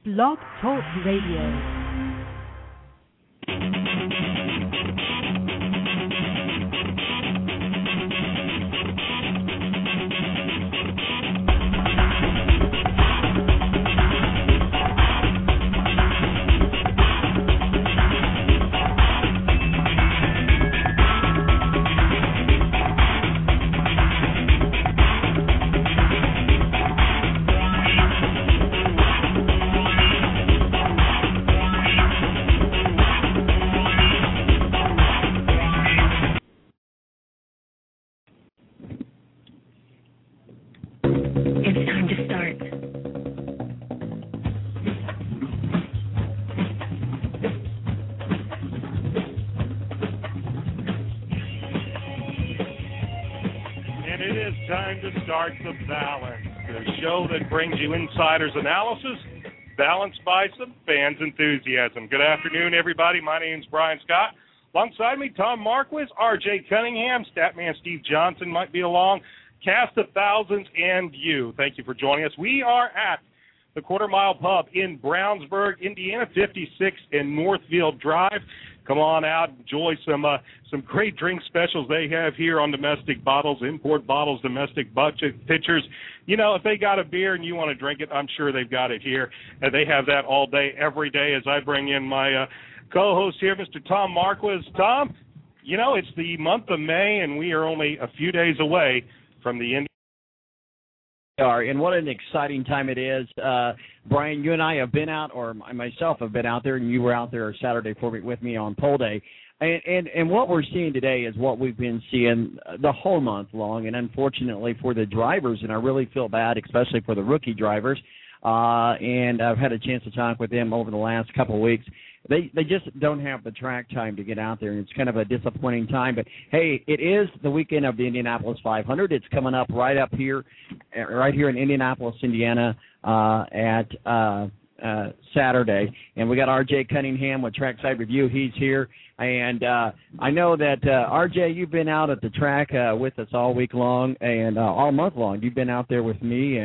Blog Talk Radio. The Balance, the show that brings you insider's analysis, balanced by some fans' enthusiasm. Good afternoon, everybody. My name's Brian Scott. Alongside me, Tom Marquis, R.J. Cunningham, Statman Steve Johnson might be along, cast of thousands, and you. Thank you for joining us. We are at the Quarter Mile Pub in Brownsburg, Indiana, 56 in Northfield Drive. Come on out, enjoy some great drink specials they have here on domestic bottles, import bottles, domestic budget pitchers. You know, if they got a beer and you want to drink it, I'm sure they've got it here. And they have that all day, every day as I bring in my co-host here, Mr. Tom Marquis. Tom, you know, it's the month of May, and we are only a few days away from the Indiana. And what an exciting time it is. Brian, you and I have been out, or myself have been out there, and you were out there Saturday with me on poll day. And what we're seeing today is what we've been seeing the whole month long, and unfortunately for the drivers, and I really feel bad, especially for the rookie drivers, and I've had a chance to talk with them over the last couple of weeks. They just don't have the track time to get out there, and it's kind of a disappointing time. But, hey, it is the weekend of the Indianapolis 500. It's coming up right here in Indianapolis, Indiana at Saturday. And we got R.J. Cunningham with Trackside Review. He's here. And I know that, R.J., you've been out at the track with us all week long and all month long. You've been out there with me,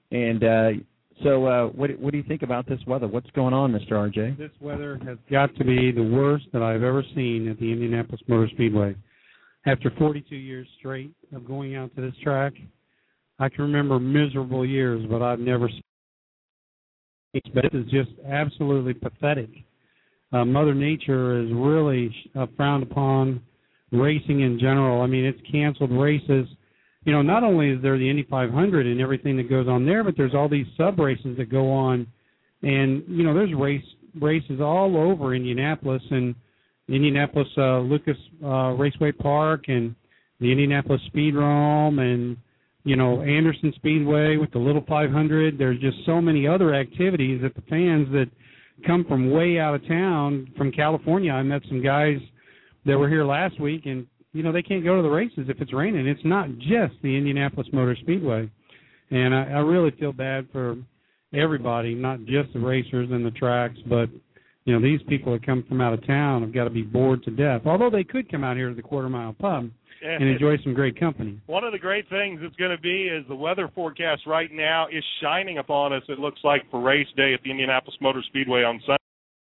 So what do you think about this weather? What's going on, Mr. R.J.? This weather has got to be the worst that I've ever seen at the Indianapolis Motor Speedway. After 42 years straight of going out to this track, I can remember miserable years, but I've never seen it. But it is just absolutely pathetic. Mother Nature is really frowned upon racing in general. I mean, it's canceled races. You know, not only is there the Indy 500 and everything that goes on there, but there's all these sub-races that go on. And, you know, there's races all over Indianapolis, and Indianapolis Lucas Raceway Park and the Indianapolis Speedrome and, you know, Anderson Speedway with the Little 500. There's just so many other activities that the fans that come from way out of town, from California. I met some guys that were here last week, and you know, they can't go to the races if it's raining. It's not just the Indianapolis Motor Speedway. And I really feel bad for everybody, not just the racers and the tracks, but, you know, these people that come from out of town have got to be bored to death, although they could come out here to the Quarter Mile Pub and enjoy some great company. One of the great things it's going to be is the weather forecast right now is shining upon us, it looks like, for race day at the Indianapolis Motor Speedway on Sunday.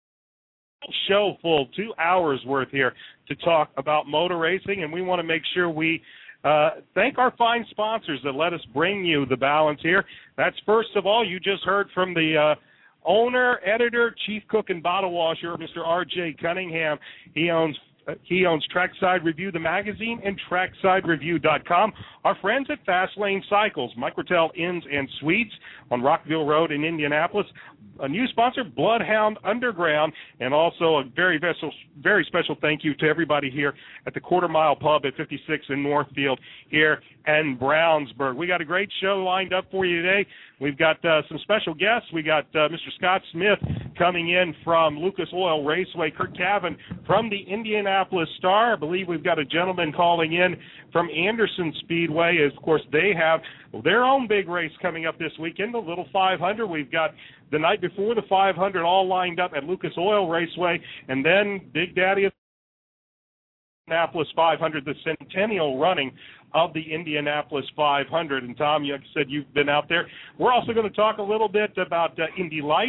Show full 2 hours worth here to talk about motor racing, and we want to make sure we thank our fine sponsors that let us bring you the balance here. That's, first of all, you just heard from the owner, editor, chief cook, and bottle washer, Mr. R.J. Cunningham. He owns Trackside Review, the magazine, and TracksideReview.com. Our friends at Fast Lane Cycles, Microtel Inns and Suites on Rockville Road in Indianapolis. A new sponsor, Bloodhound Underground, and also a very special thank you to everybody here at the Quarter Mile Pub at 56 in Northfield here in Brownsburg. We got a great show lined up for you today. We've got some special guests. We got Mr. Scott Smith coming in from Lucas Oil Raceway, Kurt Cavan from the Indianapolis Star. I believe we've got a gentleman calling in from Anderson Speedway. Of course, they have their own big race coming up this weekend, the Little 500. We've got the night before the 500 all lined up at Lucas Oil Raceway, and then Big Daddy of Indianapolis 500, the centennial running of the Indianapolis 500. And Tom, you said you've been out there. We're also going to talk a little bit about Indy Lights.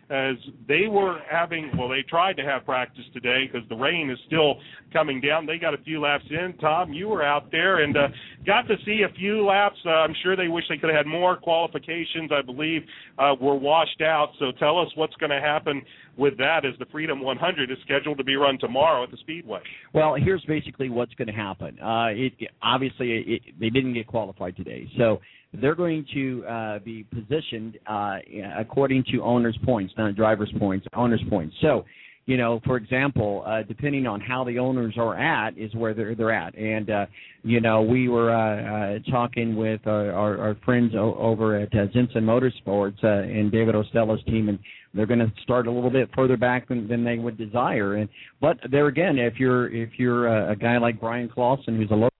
as they were having, well, they tried to have practice today because the rain is still coming down. They got a few laps in. Tom, you were out there and got to see a few laps. I'm sure they wish they could have had more. Qualifications, I believe, were washed out. So tell us what's going to happen with that as the Freedom 100 is scheduled to be run tomorrow at the Speedway. Well, here's basically what's going to happen. Obviously, they didn't get qualified today. So they're going to be positioned according to owner's points, not driver's points, owner's points. So, you know, for example, depending on how the owners are at is where they're at. And, you know, we were talking with our friends over at Zinson Motorsports and David Ostella's team, and they're going to start a little bit further back than they would desire. But there again, if you're a guy like Brian Clausen, who's a local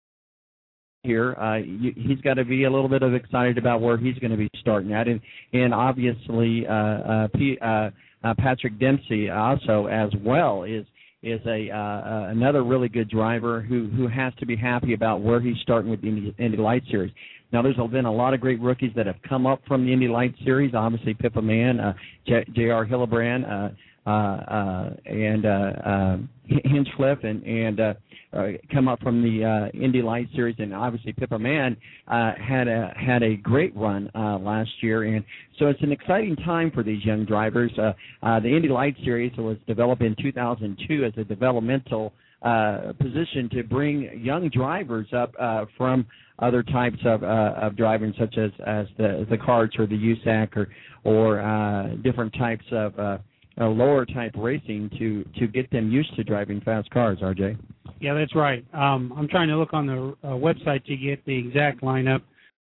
here, he's got to be a little bit excited about where he's going to be starting at, and obviously Patrick Dempsey also as well is another really good driver who has to be happy about where he's starting with the Indy Light Series. Now, there's been a lot of great rookies that have come up from the Indy Light Series. Obviously, Pippa Mann, J.R. Hillebrand, and Hinchcliffe, and come up from the Indy Light Series, and obviously Pippa Mann had a great run last year, and so it's an exciting time for these young drivers. The Indy Light Series was developed in 2002 as a developmental position to bring young drivers up from other types of driving, such as the karts or the USAC or different types of lower type racing to get them used to driving fast cars. RJ. Yeah, that's right. I'm trying to look on the website to get the exact lineup.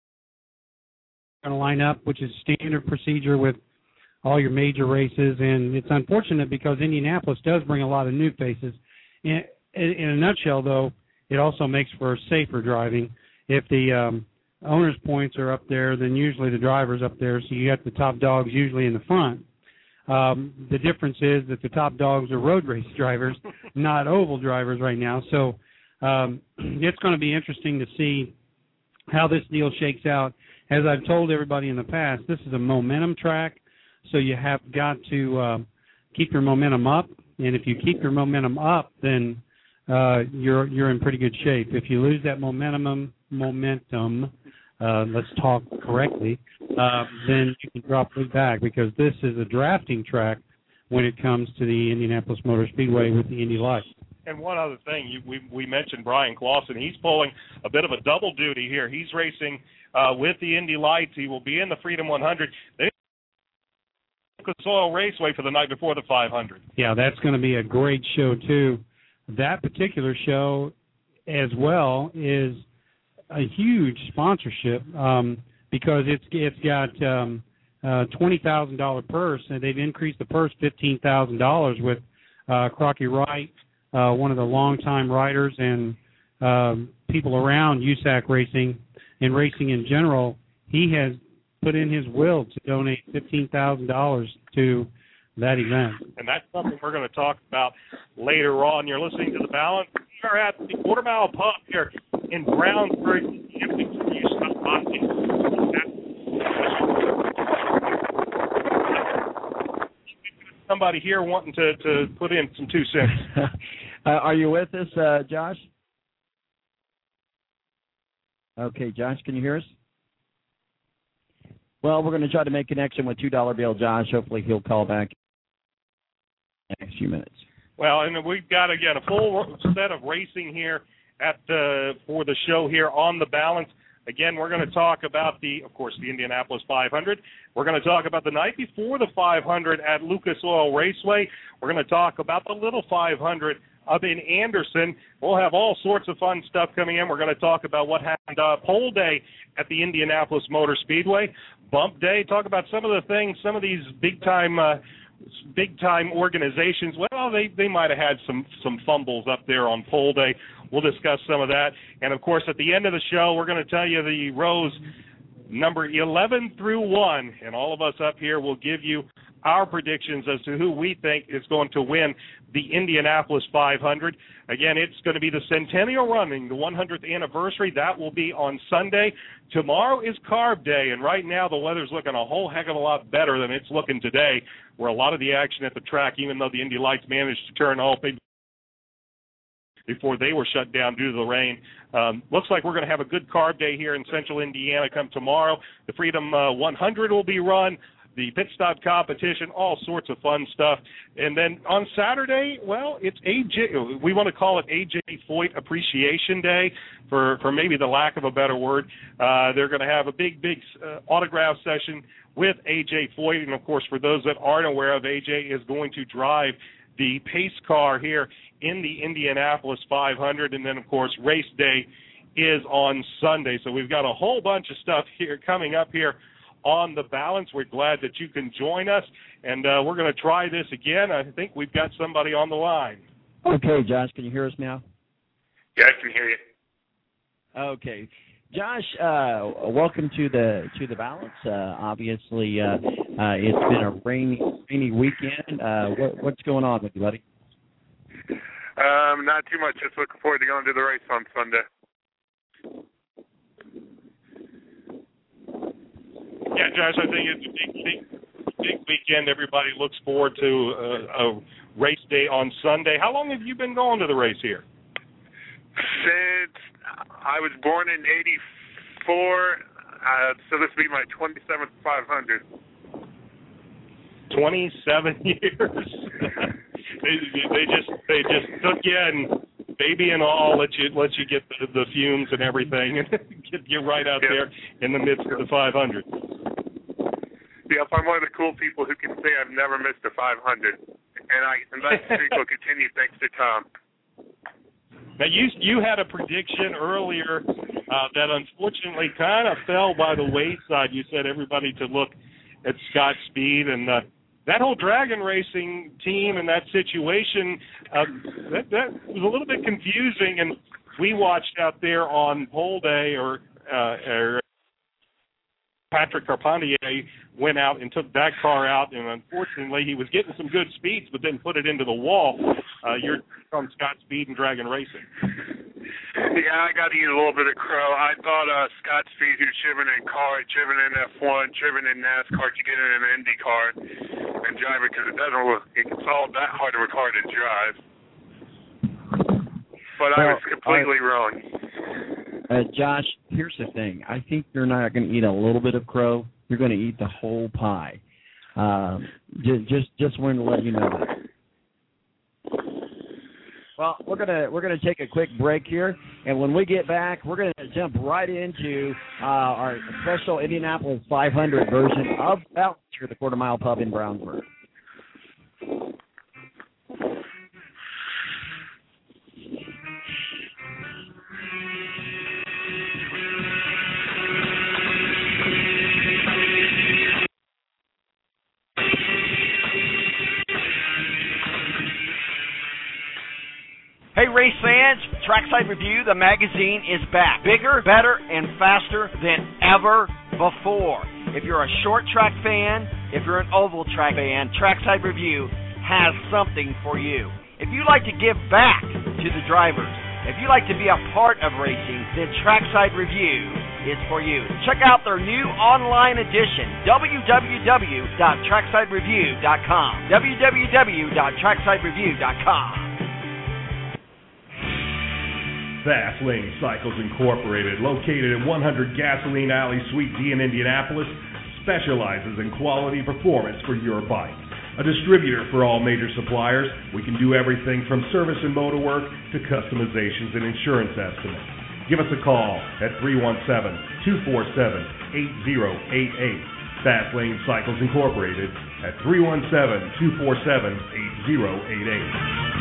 Going to line up, which is standard procedure with all your major races, and it's unfortunate because Indianapolis does bring a lot of new faces. In a nutshell, though, it also makes for safer driving. If the owner's points are up there, then usually the driver's up there, so you got the top dogs usually in the front. The difference is that the top dogs are road race drivers, not oval drivers right now. So it's going to be interesting to see how this deal shakes out. As I've told everybody in the past, this is a momentum track, so you have got to keep your momentum up. And if you keep your momentum up, then you're in pretty good shape. If you lose that momentum, let's talk correctly, then you can drop way back, because this is a drafting track when it comes to the Indianapolis Motor Speedway with the Indy Lights. And one other thing, we mentioned Brian Clausen. He's pulling a bit of a double duty here. He's racing with the Indy Lights. He will be in the Freedom 100. They Lucas Oil Raceway for the night before the 500. Yeah, that's going to be a great show, too. That particular show as well is a huge sponsorship because it's got $20,000 purse, and they've increased the purse $15,000 with Crocky Wright, one of the longtime riders, and people around USAC racing and racing in general. He has put in his will to donate $15,000 to that event. And that's something we're going to talk about later on. You're listening to The Balance. We are at the Quarter Mile Pub here in Brownsburg. Somebody here wanting to put in some 2 cents. Are you with us, Josh? Okay, Josh, can you hear us? Well, we're going to try to make connection with $2 bill Josh. Hopefully he'll call back in the next few minutes. Well, and we've got, again, a full set of racing here for the show here on The Balance. Again, we're going to talk about of course, the Indianapolis 500. We're going to talk about the night before the 500 at Lucas Oil Raceway. We're going to talk about the Little 500 up in Anderson. We'll have all sorts of fun stuff coming in. We're going to talk about what happened pole day at the Indianapolis Motor Speedway, bump day, talk about some of the things, some of these big-time organizations. Well, they might have had some fumbles up there on pole day. We'll discuss some of that. And, of course, at the end of the show, we're going to tell you the rows number 11 through 1, and all of us up here will give you our predictions as to who we think is going to win the Indianapolis 500. Again, it's going to be the centennial running, the 100th anniversary. That will be on Sunday. Tomorrow is Carb Day, and right now the weather's looking a whole heck of a lot better than it's looking today, where a lot of the action at the track, even though the Indy Lights managed to turn off before they were shut down due to the rain. Looks like we're going to have a good Carb Day here in central Indiana come tomorrow. The Freedom 100 will be run, the pit stop competition, all sorts of fun stuff. And then on Saturday, well, it's AJ, we want to call it AJ Foyt Appreciation Day for maybe the lack of a better word. They're going to have a big autograph session with AJ Foyt. And, of course, for those that aren't aware of, AJ is going to drive the pace car here in the Indianapolis 500. And then, of course, race day is on Sunday. So we've got a whole bunch of stuff here coming up here on the balance. We're glad that you can join us, and we're going to try this again. I think we've got somebody on the line. Okay, Josh, can you hear us now? Yeah, I can hear you. Okay. Josh, welcome to the balance. Obviously, it's been a rainy weekend. What's going on with you, buddy? Not too much. Just looking forward to going to the race on Sunday. Yeah, Josh, I think it's a big weekend. Everybody looks forward to a race day on Sunday. How long have you been going to the race here? Since I was born in '84, so this will be my 27th 500. 27 years. they just took you and baby and all, let you get the fumes and everything, and get you right out there in the midst of the 500. Yep, I'm one of the cool people who can say I've never missed a 500, and that streak will continue thanks to Tom. Now, you had a prediction earlier that unfortunately kind of fell by the wayside. You said everybody to look at Scott Speed, and that whole Dragon Racing team and that situation, that was a little bit confusing, and we watched out there on pole day, or Patrick Carpentier went out and took that car out, and unfortunately he was getting some good speeds, but then put it into the wall. You're from Scott Speed and Dragon Racing. Yeah, I got to eat a little bit of crow. I thought Scott Speed, who's driven in F1, driven in NASCAR, to get in an Indy car and drive it, because it's all that hard of a car to drive. But I was completely wrong. Josh, here's the thing. I think you're not going to eat a little bit of crow. You're going to eat the whole pie. Just wanted to let you know that. Well, we're gonna take a quick break here, and when we get back, we're gonna jump right into our special Indianapolis 500 version of Balance here at the Quarter Mile Pub in Brownsburg. Hey, race fans, Trackside Review, the magazine, is back. Bigger, better, and faster than ever before. If you're a short track fan, if you're an oval track fan, Trackside Review has something for you. If you like to give back to the drivers, if you like to be a part of racing, then Trackside Review is for you. Check out their new online edition, www.tracksidereview.com, www.tracksidereview.com. Fast Lane Cycles Incorporated, located at 100 Gasoline Alley, Suite D in Indianapolis, specializes in quality performance for your bike. A distributor for all major suppliers, we can do everything from service and motor work to customizations and insurance estimates. Give us a call at 317-247-8088. Fast Lane Cycles Incorporated at 317-247-8088.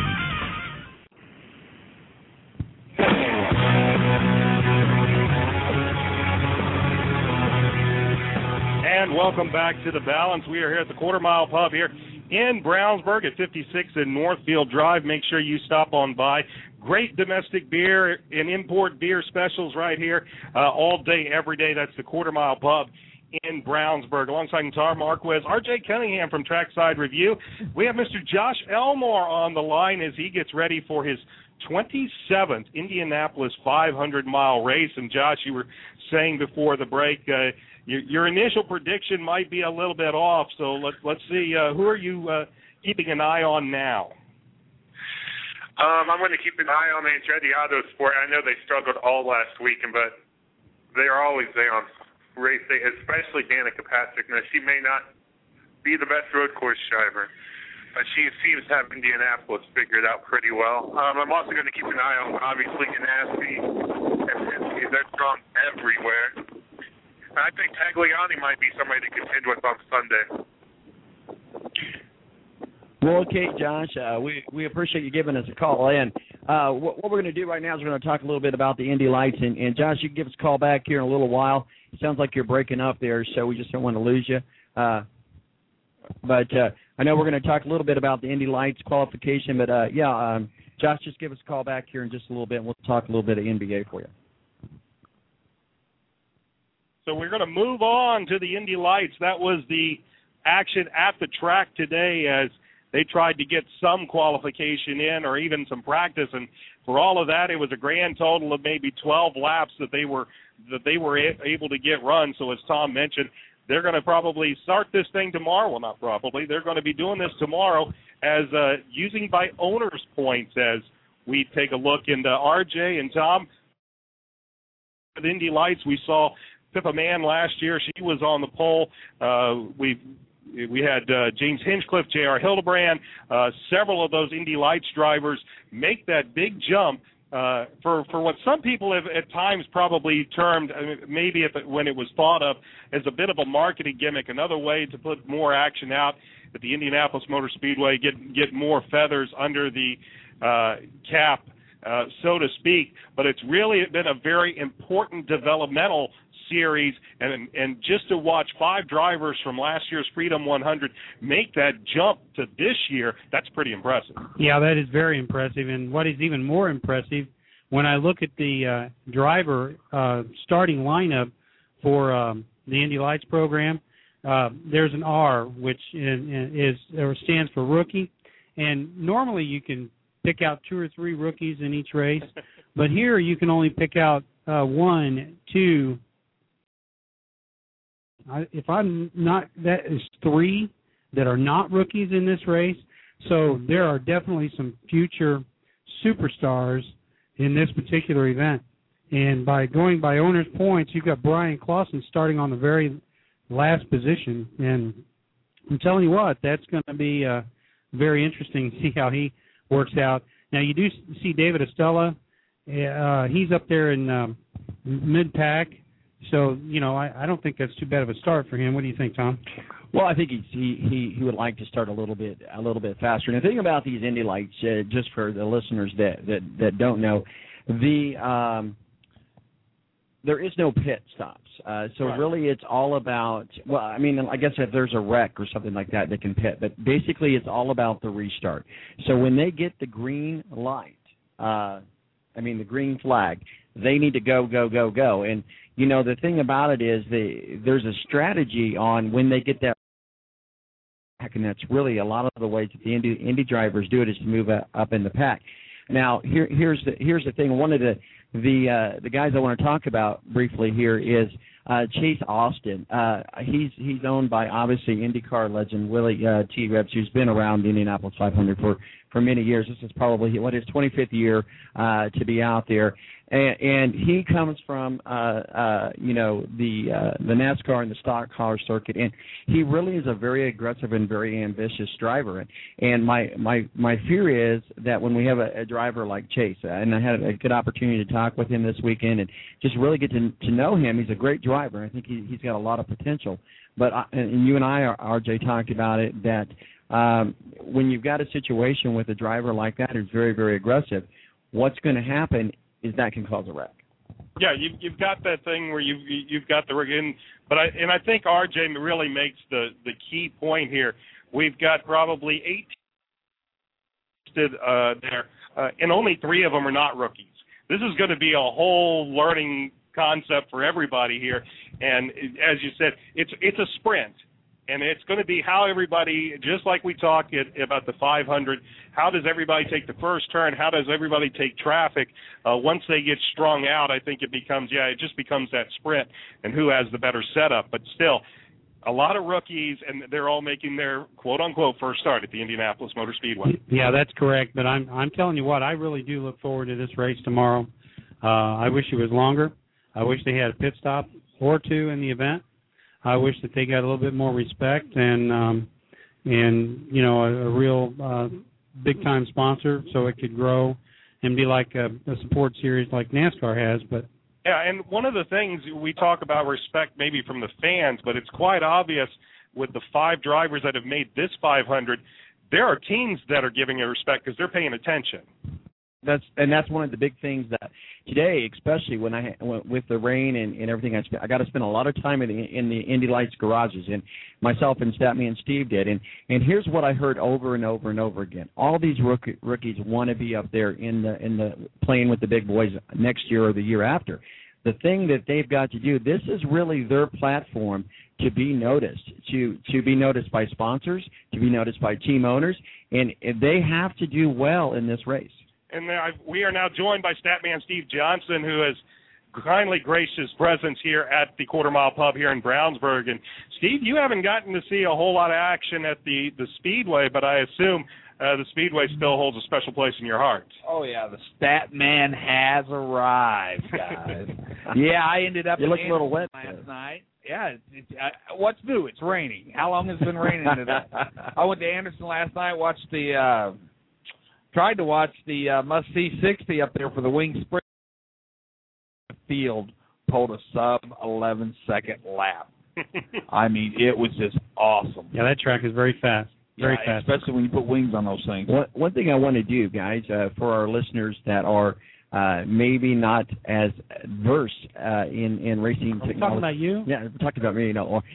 And welcome back to The Balance. We are here at the Quarter Mile Pub here in Brownsburg at 56 in Northfield Drive. Make sure you stop on by. Great domestic beer and import beer specials right here all day, every day. That's the Quarter Mile Pub in Brownsburg. Alongside Tom Marquez, R.J. Cunningham from Trackside Review. We have Mr. Josh Elmore on the line as he gets ready for his 27th Indianapolis 500-mile race. And, Josh, you were saying before the break, your initial prediction might be a little bit off. So let's see, who are you keeping an eye on now? I'm going to keep an eye on Andretti Autosport. I know they struggled all last weekend, but they are always there on race day, especially Danica Patrick. Now, she may not be the best road course driver, but she seems to have Indianapolis figured out pretty well. I'm also going to keep an eye on, obviously, Ganassi and Penske. They're strong everywhere. And I think Tagliani might be somebody to contend with on Sunday. Well, okay, Josh, we appreciate you giving us a call in. What we're going to do right now is we're going to talk a little bit about the Indy Lights. And Josh, you can give us a call back here in a little while. It sounds like you're breaking up there, so we just don't want to lose you. But I know we're going to talk a little bit about the Indy Lights qualification. But, Josh, just give us a call back here in just a little bit, and we'll talk a little bit of NBA for you. So we're going to move on to the Indy Lights. That was the action at the track today as they tried to get some qualification in or even some practice, and for all of that, it was a grand total of maybe 12 laps that they were able to get run. So as Tom mentioned, they're going to probably start this thing tomorrow. Well, not probably. They're going to be doing this tomorrow as using by owners' points as we take a look into RJ and Tom. With Indy Lights, we saw Pippa Mann last year. She was on the pole. We had James Hinchcliffe, J.R. Hildebrand, several of those Indy Lights drivers make that big jump for what some people have at times probably termed, maybe when it was thought of, as a bit of a marketing gimmick, another way to put more action out at the Indianapolis Motor Speedway, get more feathers under the cap, so to speak. But it's really been a very important developmental series, and just to watch 5 drivers from last year's Freedom 100 make that jump to this year, that's pretty impressive. Yeah, that is very impressive. And what is even more impressive, when I look at the driver starting lineup for the Indy Lights program, there's an R, which stands for rookie. And normally you can pick out 2 or 3 rookies in each race, but here you can only pick out 1, 2. If I'm not, that is 3 that are not rookies in this race. So there are definitely some future superstars in this particular event. And by going by owner's points, you've got Brian Clausen starting on the very last position. And I'm telling you what, that's going to be very interesting to see how he works out. Now, you do see David Estella. He's up there in mid-pack. So, I don't think that's too bad of a start for him. What do you think, Tom? Well, I think he would like to start a little bit faster. And the thing about these Indy Lights, just for the listeners that don't know, there is no pit stops. So right. Really it's all about, well, I mean, I guess if there's a wreck or something like that, they can pit. But basically it's all about the restart. So when they get the green light, the green flag, they need to go, go, go, go. And, the thing about it is there's a strategy on when they get that, and that's really a lot of the ways that the Indy drivers do it is to move up in the pack. Now, here's the thing. One of the guys I want to talk about briefly here is Chase Austin. He's owned by, obviously, IndyCar legend Willie T. Rebs, who's been around the Indianapolis 500 for many years. This is probably his 25th year to be out there. And he comes from, the NASCAR and the stock car circuit, and he really is a very aggressive and very ambitious driver. And my fear is that when we have a driver like Chase, and I had a good opportunity to talk with him this weekend and just really get to know him. He's a great driver. I think he's got a lot of potential. But and you and I, RJ, talked about it, that when you've got a situation with a driver like that who's very, very aggressive, what's going to happen is that can cause a wreck. Yeah, you've got that thing where you've got the rig, but I think RJ really makes the key point here. We've got probably 8 there, and only 3 of them are not rookies. This is going to be a whole learning concept for everybody here. And as you said, it's a sprint. And it's going to be how everybody, just like we talked about the 500, how does everybody take the first turn? How does everybody take traffic? Once they get strung out, I think it just becomes that sprint and who has the better setup. But still, a lot of rookies, and they're all making their quote-unquote first start at the Indianapolis Motor Speedway. Yeah, that's correct. But I'm telling you what, I really do look forward to this race tomorrow. I wish it was longer. I wish they had a pit stop or two in the event. I wish that they got a little bit more respect and you know, a real big-time sponsor so it could grow and be like a support series like NASCAR has. But yeah, and one of the things we talk about respect maybe from the fans, but it's quite obvious with the 5 drivers that have made this 500, there are teams that are giving it respect because they're paying attention. That's one of the big things that today, especially with the rain and everything, I got to spend a lot of time in the Indy Lights garages, and myself and Statman and Steve did. And here's what I heard over and over and over again: all these rookies want to be up there in the playing with the big boys next year or the year after. The thing that they've got to do, this is really their platform to be noticed, to be noticed by sponsors, to be noticed by team owners, and they have to do well in this race. And we are now joined by Statman Steve Johnson, who has kindly graced his presence here at the Quarter Mile Pub here in Brownsburg. And, Steve, you haven't gotten to see a whole lot of action at the Speedway, but I assume the Speedway still holds a special place in your heart. Oh, yeah, the Statman has arrived, guys. Yeah, I ended up you look a little wet last night. Yeah, what's new? It's raining. How long has it been raining today? I went to Anderson last night, tried to watch the must-see 60 up there for the Wing Sprint. The field pulled a sub-11-second lap. I mean, it was just awesome. Yeah, that track is very fast. Very fast. Especially when you put wings on those things. One thing I want to do, guys, for our listeners that are maybe not as versed in racing technology. Talking about you? Yeah, we're talking about me,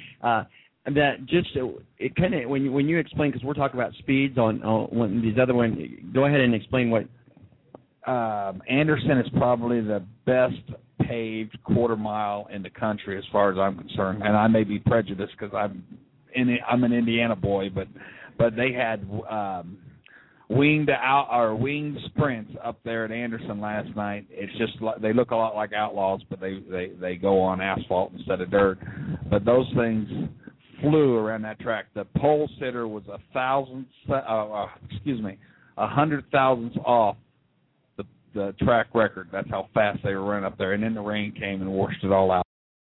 that just it kind of when you explain, because we're talking about speeds on these other ones. Go ahead and explain what. Anderson is probably the best paved quarter mile in the country as far as I'm concerned, and I may be prejudiced because I'm an Indiana boy, but they had winged sprints up there at Anderson last night. It's just they look a lot like Outlaws, but they go on asphalt instead of dirt. But those things flew around that track. The pole sitter was 100 thousandths off the track record. That's how fast they were running up there. And then the rain came and washed it all out.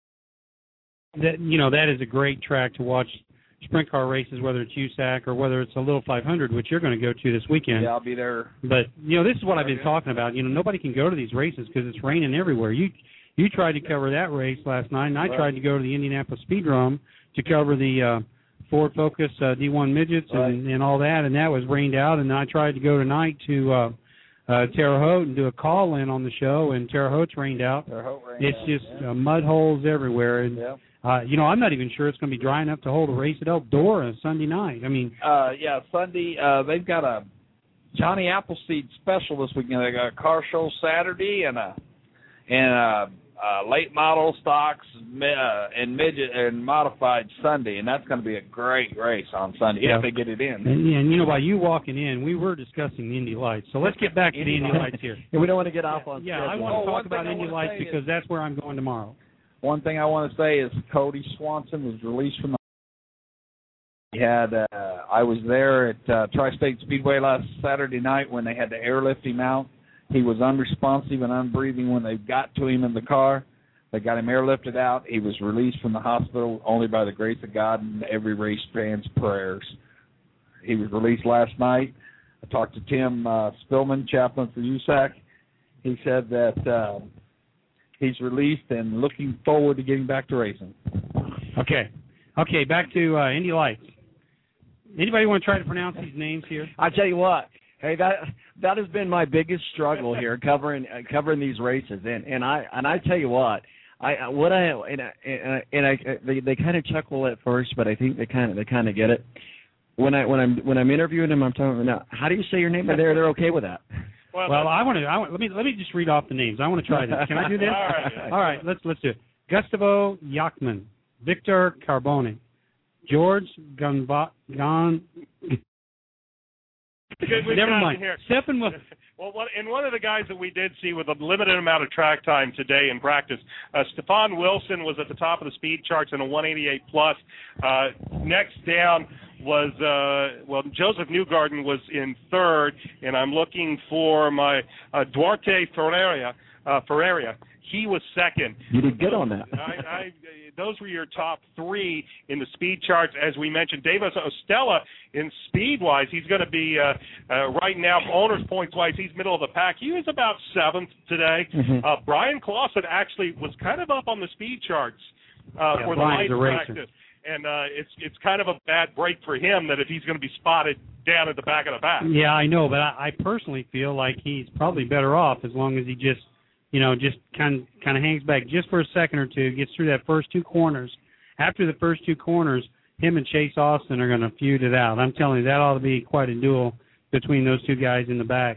That is a great track to watch sprint car races, whether it's USAC or whether it's a little 500, which you're going to go to this weekend. Yeah, I'll be there. But, this is what I've been talking about. Nobody can go to these races because it's raining everywhere. You tried to cover that race last night, and I tried to go to the Indianapolis Speedrome to cover the Ford Focus D1 midgets and all that, and that was rained out. And I tried to go tonight to Terre Haute and do a call-in on the show, and Terre Haute's rained out. It's just mud holes everywhere. And, I'm not even sure it's going to be dry enough to hold a race at Eldora Sunday night. I mean, Sunday they've got a Johnny Appleseed special this weekend. They got a car show Saturday and a late model stocks and midget and modified Sunday, and that's going to be a great race on Sunday if they get it in. And by you walking in, we were discussing the Indy Lights. So let's get back to the Indy Lights here. And we don't want to get off on. Yeah, I want to talk about Indy Lights because that's where I'm going tomorrow. One thing I want to say is Cody Swanson was released from the. He had. I was there at Tri-State Speedway last Saturday night when they had to airlift him out. He was unresponsive and unbreathing when they got to him in the car. They got him airlifted out. He was released from the hospital only by the grace of God and every race fan's prayers. He was released last night. I talked to Tim Spillman, chaplain for USAC. He said that he's released and looking forward to getting back to racing. Okay, back to Indy Lights. Anybody want to try to pronounce these names here? I tell you what. Hey, that has been my biggest struggle here covering these races, and I tell you what, they kind of chuckle at first, but I think they kind of get it. When I'm interviewing them, I'm telling them, now, how do you say your name? They're okay with that. Well, let me just read off the names. I want to try this. Can I do this? All right. All right, let's do it. Gustavo Yachman, Victor Carbone, George Never mind. Stephen was. Well, one of the guys that we did see with a limited amount of track time today in practice, Stefan Wilson was at the top of the speed charts in a 188 plus. Next down was Joseph Newgarden was in third, and I'm looking for my Duarte Ferreira. He was second. You did good on that. Those were your top three in the speed charts. As we mentioned, Davis Ostella in speed-wise, he's going to be right now, owner's points-wise, he's middle of the pack. He was about seventh today. Mm-hmm. Brian Clausen actually was kind of up on the speed charts for the light practice. And it's kind of a bad break for him that if he's going to be spotted down at the back of the pack. Yeah, I know, but I personally feel like he's probably better off as long as he just kind of hangs back just for a second or two, gets through that first two corners. After the first two corners, him and Chase Austin are going to feud it out. I'm telling you, that ought to be quite a duel between those two guys in the back.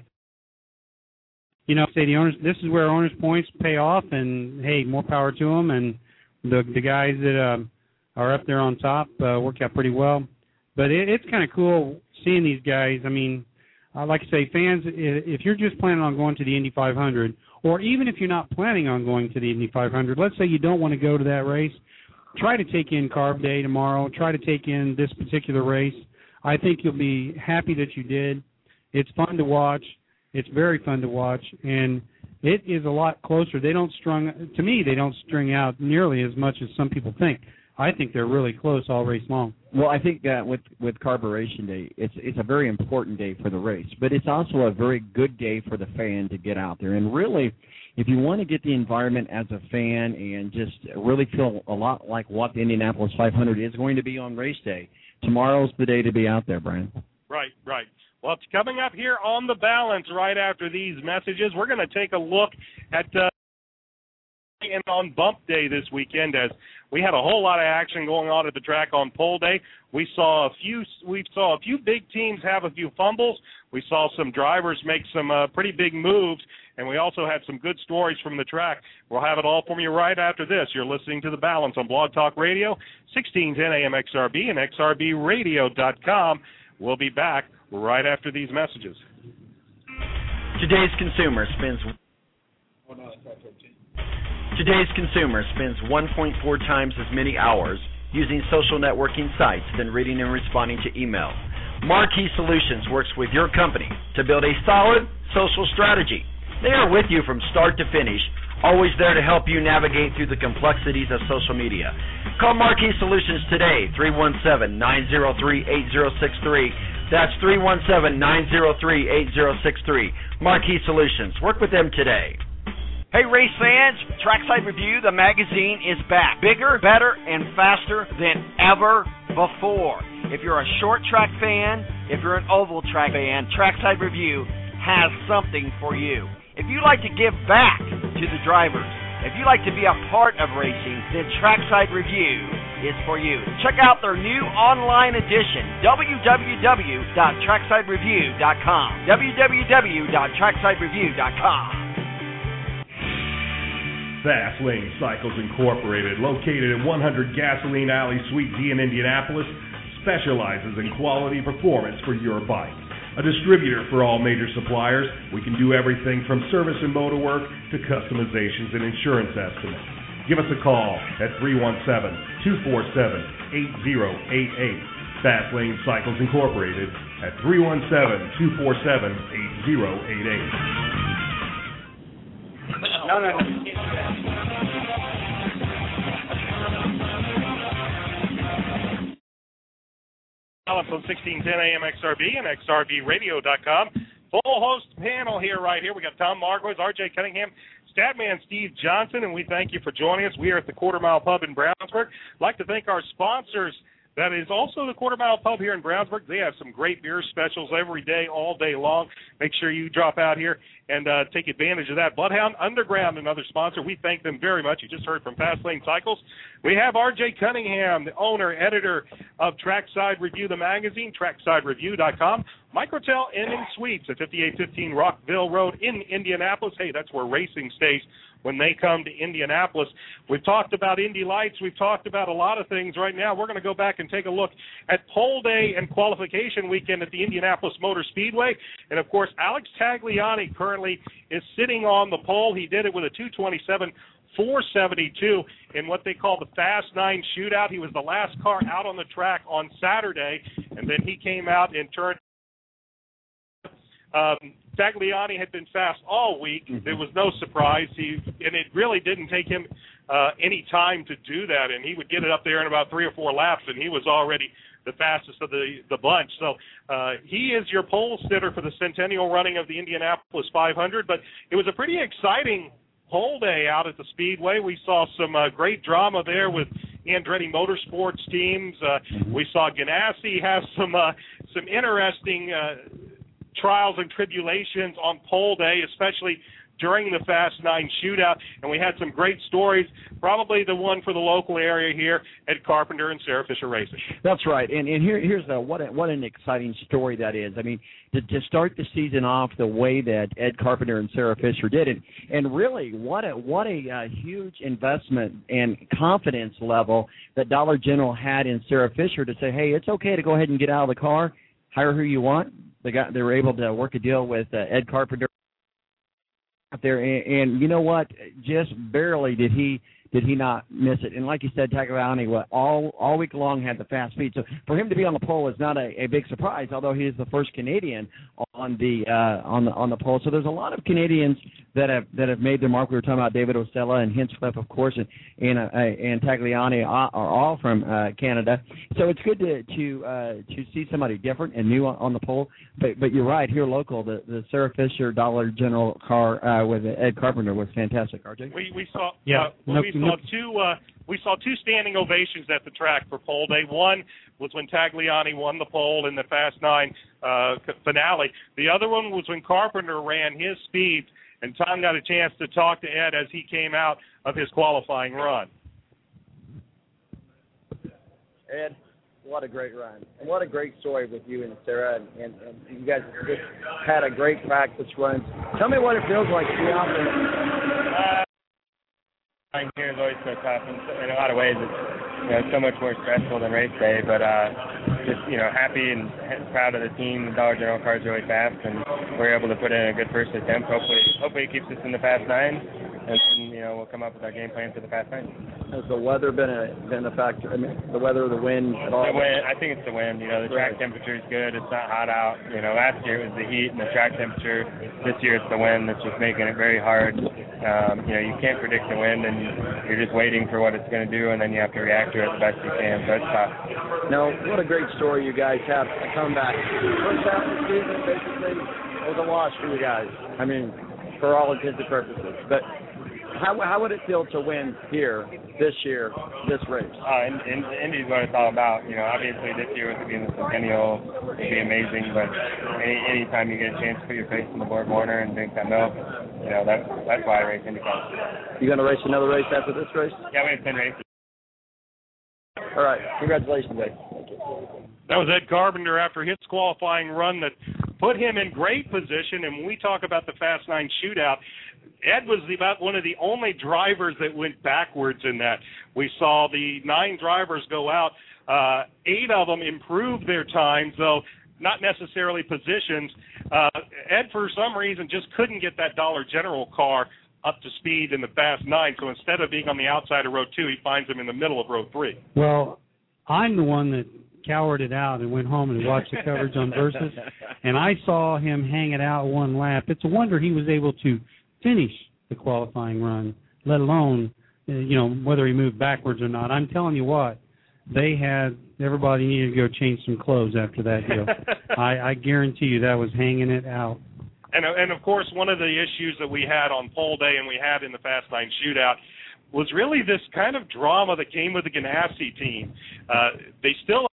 Say the owners, this is where owners' points pay off, and hey, more power to them. And the guys that are up there on top work out pretty well. But it's kind of cool seeing these guys. I mean, like I say, fans, if you're just planning on going to the Indy 500, or even if you're not planning on going to the Indy 500, let's say you don't want to go to that race, try to take in Carb Day tomorrow. Try to take in this particular race. I think you'll be happy that you did. It's fun to watch. It's very fun to watch, and it is a lot closer. They don't string out nearly as much as some people think. I think they're really close all race long. Well, I think that with Carburation Day, it's a very important day for the race, but it's also a very good day for the fan to get out there. And really, if you want to get the environment as a fan and just really feel a lot like what the Indianapolis 500 is going to be on race day, tomorrow's the day to be out there, Brian. Right. Well, it's coming up here on The Balance right after these messages. We're going to take a look at and on Bump Day this weekend, as we had a whole lot of action going on at the track on Pole Day. We saw a few big teams have a few fumbles. We saw some drivers make some pretty big moves, and we also had some good stories from the track. We'll have it all for you right after this. You're listening to The Balance on Blog Talk Radio, 1610 AM XRB and XRBradio.com. We'll be back right after these messages. Today's consumer spends 1.4 times as many hours using social networking sites than reading and responding to email. Marquee Solutions works with your company to build a solid social strategy. They are with you from start to finish, always there to help you navigate through the complexities of social media. Call Marquee Solutions today, 317-903-8063. That's 317-903-8063. Marquee Solutions. Work with them today. Hey, race fans, Trackside Review, the magazine, is back. Bigger, better, and faster than ever before. If you're a short track fan, if you're an oval track fan, Trackside Review has something for you. If you like to give back to the drivers, if you like to be a part of racing, then Trackside Review is for you. Check out their new online edition, www.tracksidereview.com. www.tracksidereview.com. Fast Lane Cycles Incorporated, located at 100 Gasoline Alley, Suite D in Indianapolis, specializes in quality performance for your bike. A distributor for all major suppliers, we can do everything from service and motor work to customizations and insurance estimates. Give us a call at 317-247-8088. Fast Lane Cycles Incorporated at 317-247-8088. No. Balance on 1610 AM XRB and XRBradio.com. Full host panel right here. We got Tom Marquez, RJ Cunningham, Statman Steve Johnson, and we thank you for joining us. We are at the Quarter Mile Pub in Brownsburg. I'd like to thank our sponsors. That is also the Quarter Mile Pub here in Brownsburg. They have some great beer specials every day, all day long. Make sure you drop out here and take advantage of that. Bloodhound Underground, another sponsor. We thank them very much. You just heard from Fast Lane Cycles. We have R.J. Cunningham, the owner, editor of Trackside Review, the magazine, tracksidereview.com. Microtel Inn and Suites at 5815 Rockville Road in Indianapolis. Hey, that's where racing stays. when they come to Indianapolis. We've talked about Indy Lights. We've talked about a lot of things. Right now we're going to go back and take a look at pole day and qualification weekend at the Indianapolis Motor Speedway. And, of course, Alex Tagliani currently is sitting on the pole. He did it with a 2:27.472 in what they call the Fast 9 shootout. He was the last car out on the track on Saturday, and then he came out and turned. Tagliani had been fast all week. There was no surprise. And it really didn't take him any time to do that, and he would get it up there in about 3 or 4 laps, and he was already the fastest of the bunch. So he is your pole sitter for the centennial running of the Indianapolis 500, but it was a pretty exciting pole day out at the Speedway. We saw some great drama there with Andretti Motorsports teams. We saw Ganassi have some interesting trials and tribulations on pole day, especially during the Fast 9 shootout, and we had some great stories, probably the one for the local area here at Carpenter and Sarah Fisher Racing. That's right, and here's what an exciting story that is. I mean, to start the season off the way that Ed Carpenter and Sarah Fisher did it, and really what a huge investment and confidence level that Dollar General had in Sarah Fisher to say, hey, it's okay to go ahead and get out of the car, hire who you want. They were able to work a deal with Ed Carpenter out there, and you know what? Just barely did he not miss it. And like you said, Tagliani all week long had the fast speed. So for him to be on the pole is not a big surprise, although he is the first Canadian on the pole. So there's a lot of Canadians that have made their mark. We were talking about David Osella and Hinchcliffe, of course, and Tagliani are all from Canada. So it's good to see somebody different and new on the pole. But you're right, here local, the Sarah Fisher Dollar General car with Ed Carpenter was fantastic. RJ, we saw we saw two standing ovations at the track for pole day. One was when Tagliani won the pole in the Fast 9 finale. The other one was when Carpenter ran his speeds, and Tom got a chance to talk to Ed as he came out of his qualifying run. Ed, what a great run, and what a great story with you and Sarah, and you guys just had a great practice run. Tell me what it feels like to be out there. Here is always so tough. In a lot of ways, it's so much more stressful than race day. But just happy and proud of the team. The Dollar General car is really fast, and we're able to put in a good first attempt. Hopefully, it keeps us in the Fast 9, and we'll come up with our game plan for the Fast 9. Has the weather been a factor? I mean, the weather, the wind at all? The wind. I think it's the wind. The track temperature is good. It's not hot out. Last year it was the heat and the track temperature. This year it's the wind that's just making it very hard. You can't predict the wind, and you're just waiting for what it's going to do, and then you have to react to it the best you can. So it's tough. Now, what a great story you guys have to come back. First half of the season, basically, it was a wash for you guys. I mean, for all intents and purposes. But how would it feel to win here this year, this race? Indy is what it's all about. Obviously this year with it being the centennial, it'd be amazing. But anytime you get a chance to put your face in the Borg Warner and drink that milk, that's why I race IndyCar. You going to race another race after this race? Yeah, we have 10 races. All right. Congratulations, Ed. That was Ed Carpenter after his qualifying run that put him in great position. And when we talk about the Fast 9 shootout, Ed was about one of the only drivers that went backwards in that. We saw the 9 drivers go out. 8 of them improved their times, though not necessarily positions. Ed, for some reason, just couldn't get that Dollar General car up to speed in the Fast 9. So instead of being on the outside of row 2, he finds him in the middle of row 3. Well, I'm the one that cowered it out and went home and watched the coverage on Versus, and I saw him hang it out one lap. It's a wonder he was able to finish the qualifying run, let alone, whether he moved backwards or not. I'm telling you what, everybody needed to go change some clothes after that deal. I guarantee you that was hanging it out. And of course, one of the issues that we had on pole day and we had in the Fast 9 shootout was really this kind of drama that came with the Ganassi team. They still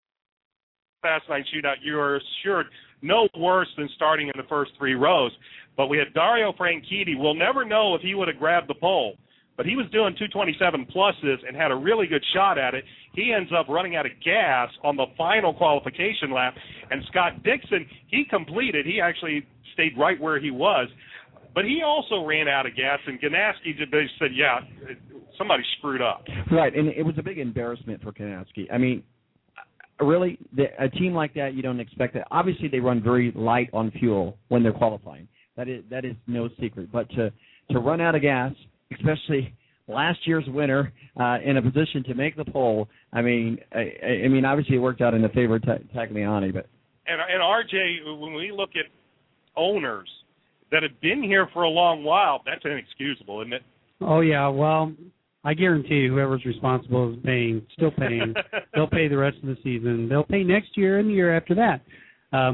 Fast 9 shootout, you're assured no worse than starting in the first 3 rows. But we had Dario Franchitti. We'll never know if he would have grabbed the pole, but he was doing 227 pluses and had a really good shot at it. He ends up running out of gas on the final qualification lap, and Scott Dixon, he completed. He actually stayed right where he was. But he also ran out of gas, and Ganaski just said, yeah, somebody screwed up. Right, and it was a big embarrassment for Ganaski. I mean, really, a team like that, you don't expect that. Obviously, they run very light on fuel when they're qualifying. That is no secret. But to run out of gas, especially last year's winner, in a position to make the pole, I mean, obviously it worked out in the favor of Tagliani. But and RJ, when we look at owners that have been here for a long while, that's inexcusable, isn't it? Oh, yeah, well, I guarantee you whoever's responsible is still paying. They'll pay the rest of the season. They'll pay next year and the year after that.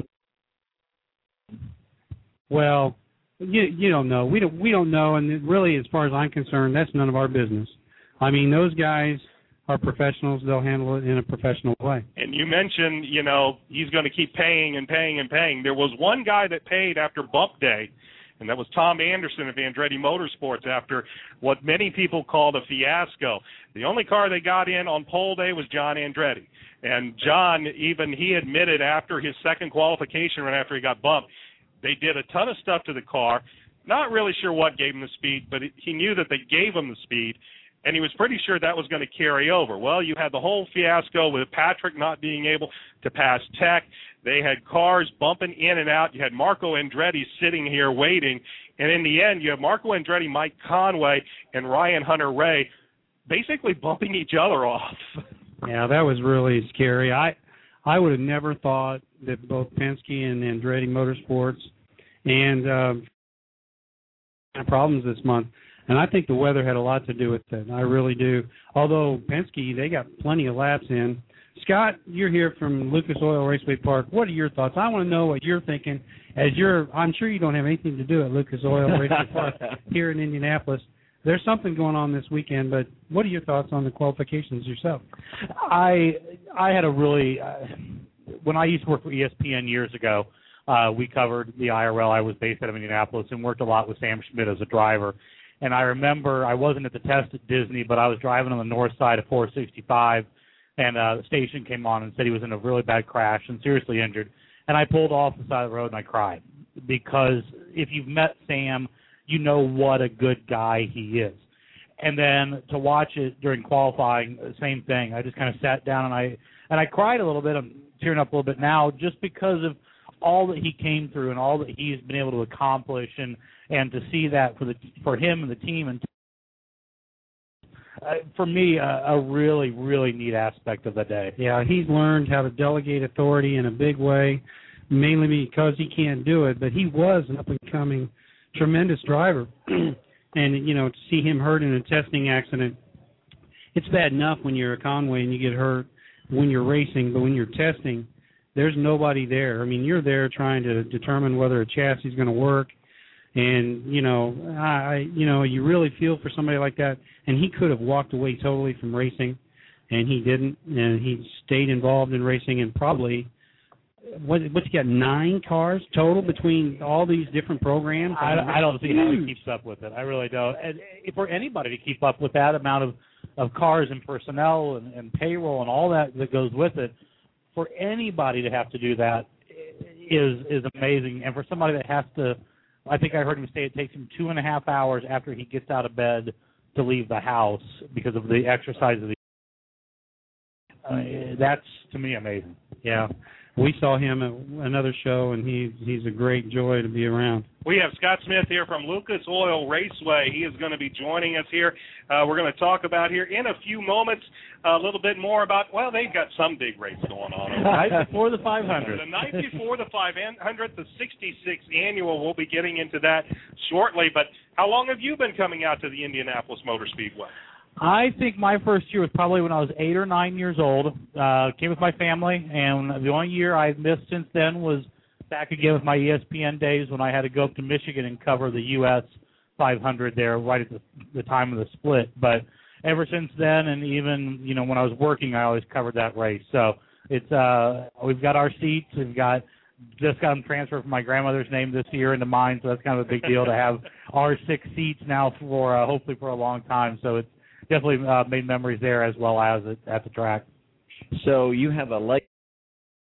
Well, you don't know. We don't know, and really, as far as I'm concerned, that's none of our business. I mean, those guys are professionals. They'll handle it in a professional way. And you mentioned, he's going to keep paying and paying and paying. There was one guy that paid after bump day, and that was Tom Anderson of Andretti Motorsports after what many people called a fiasco. The only car they got in on pole day was John Andretti. And John, he admitted after his second qualification run after he got bumped, they did a ton of stuff to the car. Not really sure what gave him the speed, but he knew that they gave him the speed, and he was pretty sure that was going to carry over. Well, you had the whole fiasco with Patrick not being able to pass Tech. They had cars bumping in and out. You had Marco Andretti sitting here waiting, and in the end, you have Marco Andretti, Mike Conway, and Ryan Hunter-Reay basically bumping each other off. Yeah, that was really scary. I would have never thought that both Penske and Andretti Motorsports and problems this month. And I think the weather had a lot to do with it. I really do. Although Penske, they got plenty of laps in. Scott, you're here from Lucas Oil Raceway Park. What are your thoughts? I want to know what you're thinking. I'm sure you don't have anything to do at Lucas Oil Raceway Park here in Indianapolis. There's something going on this weekend, but what are your thoughts on the qualifications yourself? I had a really when I used to work for ESPN years ago, we covered the IRL. I was based out of Indianapolis and worked a lot with Sam Schmidt as a driver. And I remember I wasn't at the test at Disney, but I was driving on the north side of 465, and the station came on and said he was in a really bad crash and seriously injured. And I pulled off the side of the road and I cried because if you've met Sam, you know what a good guy he is. And then to watch it during qualifying, same thing. I just kind of sat down and I cried a little bit. I'm tearing up a little bit now just because of all that he came through and all that he's been able to accomplish, and to see that for him and the team, and for me, a really, really neat aspect of the day. Yeah, he's learned how to delegate authority in a big way, mainly because he can't do it, but he was an up-and-coming tremendous driver. And, to see him hurt in a testing accident, it's bad enough when you're a Conway and you get hurt when you're racing, but when you're testing, there's nobody there. I mean, you're there trying to determine whether a chassis is going to work, and you really feel for somebody like that. And he could have walked away totally from racing, and he didn't, and he stayed involved in racing. And probably, what's he got, 9 cars total between all these different programs? I don't see how he keeps up with it. I really don't. And for anybody to keep up with that amount of cars and personnel and payroll and all that goes with it, for anybody to have to do that is amazing. And for somebody that has to, I think I heard him say it takes him 2.5 hours after he gets out of bed to leave the house because of the exercise of that's, to me, amazing. Yeah. We saw him at another show, and he's a great joy to be around. We have Scott Smith here from Lucas Oil Raceway. He is going to be joining us here. We're going to talk about here in a few moments a little bit more about, well, they've got some big race going on. The night before the 500. The night before the 500, the 66th annual. We'll be getting into that shortly. But how long have you been coming out to the Indianapolis Motor Speedway? I think my first year was probably when I was 8 or 9 years old. Came with my family, and the only year I've missed since then was back again with my ESPN days when I had to go up to Michigan and cover the U.S. 500 there right at the time of the split. But ever since then, and even when I was working, I always covered that race. So it's we've got our seats. We've just got them transferred from my grandmother's name this year into mine, so that's kind of a big deal to have our 6 seats now for hopefully for a long time. So it's definitely made memories there as well as at the track. So you have a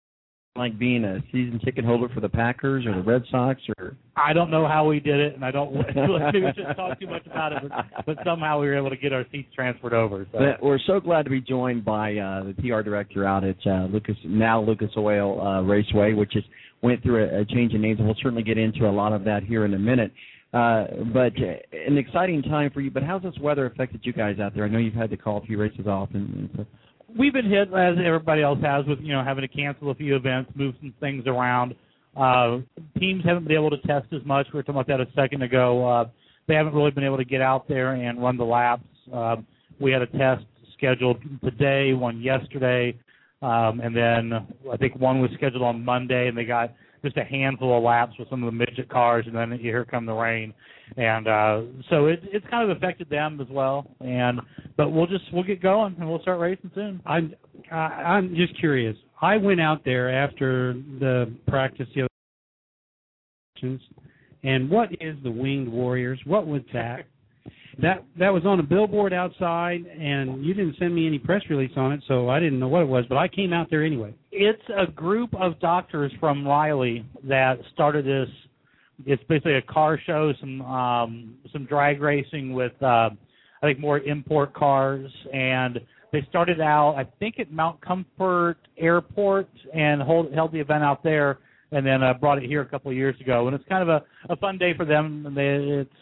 like being a season ticket holder for the Packers or the Red Sox? Or I don't know how we did it, and I don't maybe we shouldn't talk too much about it, but somehow we were able to get our seats transferred over. So. But we're so glad to be joined by the PR director out at Lucas Oil Raceway, which went through a change in names, and we'll certainly get into a lot of that here in a minute. But an exciting time for you. But how's this weather affected you guys out there? I know you've had to call a few races off and stuff. We've been hit, as everybody else has, with having to cancel a few events, move some things around. Teams haven't been able to test as much. We were talking about that a second ago. They haven't really been able to get out there and run the laps. We had a test scheduled today, one yesterday, and then I think one was scheduled on Monday, and they got just a handful of laps with some of the midget cars, and then here come the rain. And so it's kind of affected them as well. But we'll get going and we'll start racing soon. I'm just curious. I went out there after the practice the other, and what is the Winged Warriors? What was that? That was on a billboard outside, and you didn't send me any press release on it, so I didn't know what it was, but I came out there anyway. It's a group of doctors from Riley that started this. It's basically a car show, some drag racing with, I think, more import cars, and they started out, I think, at Mount Comfort Airport and held the event out there, and then brought it here a couple of years ago, and it's kind of a fun day for them, and it's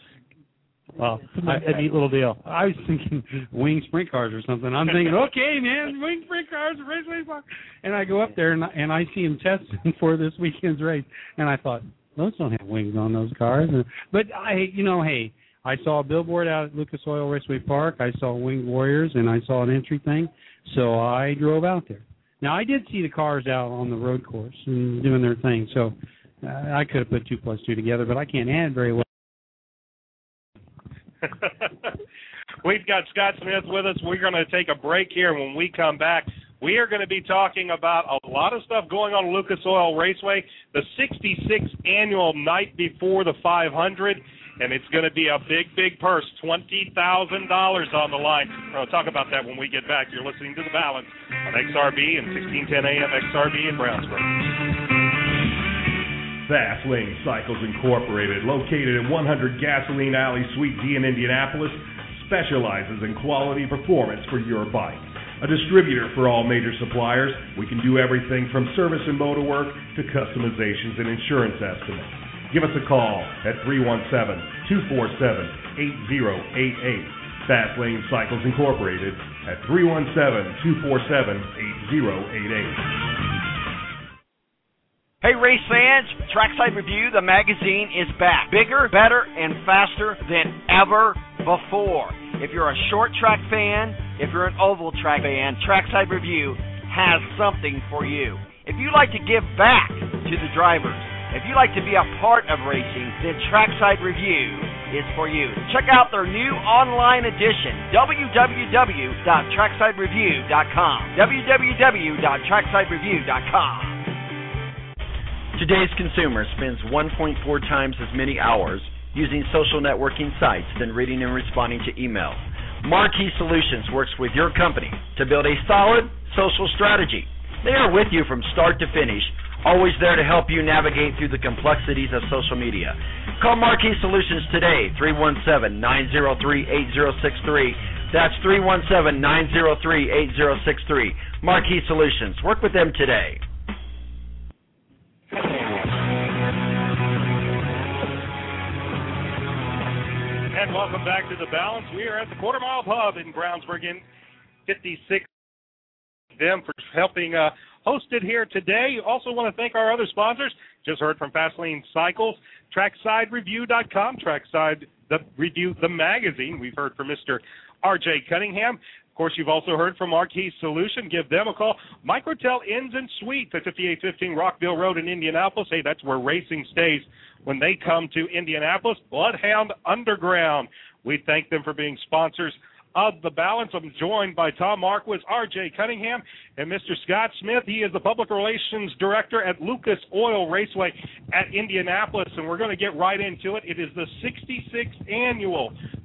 a neat little deal. I was thinking wing sprint cars or something. I'm thinking, okay, man, wing sprint cars, raceway park. And I go up there and I see them testing for this weekend's race, and I thought, those don't have wings on those cars. But I saw a billboard out at Lucas Oil Raceway Park. I saw Winged Warriors, and I saw an entry thing, so I drove out there. Now, I did see the cars out on the road course and doing their thing, so I could have put 2 plus 2 together, but I can't add very well. We've got Scott Smith with us. We're going to take a break here. When we come back, we are going to be talking about a lot of stuff going on at Lucas Oil Raceway, the 66th annual night before the 500, and it's going to be a big, big purse, $20,000 on the line. We're going to talk about that when we get back. You're listening to The Balance on XRB and 1610 AM XRB in Brownsburg. Fast Lane Cycles Incorporated, located at 100 Gasoline Alley, Suite D in Indianapolis, specializes in quality performance for your bike. A distributor for all major suppliers, we can do everything from service and motor work to customizations and insurance estimates. Give us a call at 317-247-8088. Fast Lane Cycles Incorporated at 317-247-8088. Hey race fans, Trackside Review, the magazine, is back. Bigger, better, and faster than ever before. If you're a short track fan, if you're an oval track fan, Trackside Review has something for you. If you like to give back to the drivers, if you like to be a part of racing, then Trackside Review is for you. Check out their new online edition, www.tracksidereview.com, www.tracksidereview.com. Today's consumer spends 1.4 times as many hours using social networking sites than reading and responding to email. Marquee Solutions works with your company to build a solid social strategy. They are with you from start to finish, always there to help you navigate through the complexities of social media. Call Marquee Solutions today, 317-903-8063. That's 317-903-8063. Marquee Solutions. Work with them today. And welcome back to The Balance. We are at the Quarter Mile Pub in Brownsburg in 56. Them for helping host it here today. Also want to thank our other sponsors. Just heard from Fastlane Cycles, TracksideReview.com, Trackside the Review, the magazine. We've heard from Mr. R.J. Cunningham. Of course, you've also heard from Marquee Solution. Give them a call. Microtel Inns and Suites at 5815 Rockville Road in Indianapolis. Hey, that's where racing stays when they come to Indianapolis. Bloodhound Underground. We thank them for being sponsors of The Balance. I'm joined by Tom Marquis, R.J. Cunningham, and Mr. Scott Smith. He is the Public Relations Director at Lucas Oil Raceway at Indianapolis, and we're going to get right into it. It is the 66th annual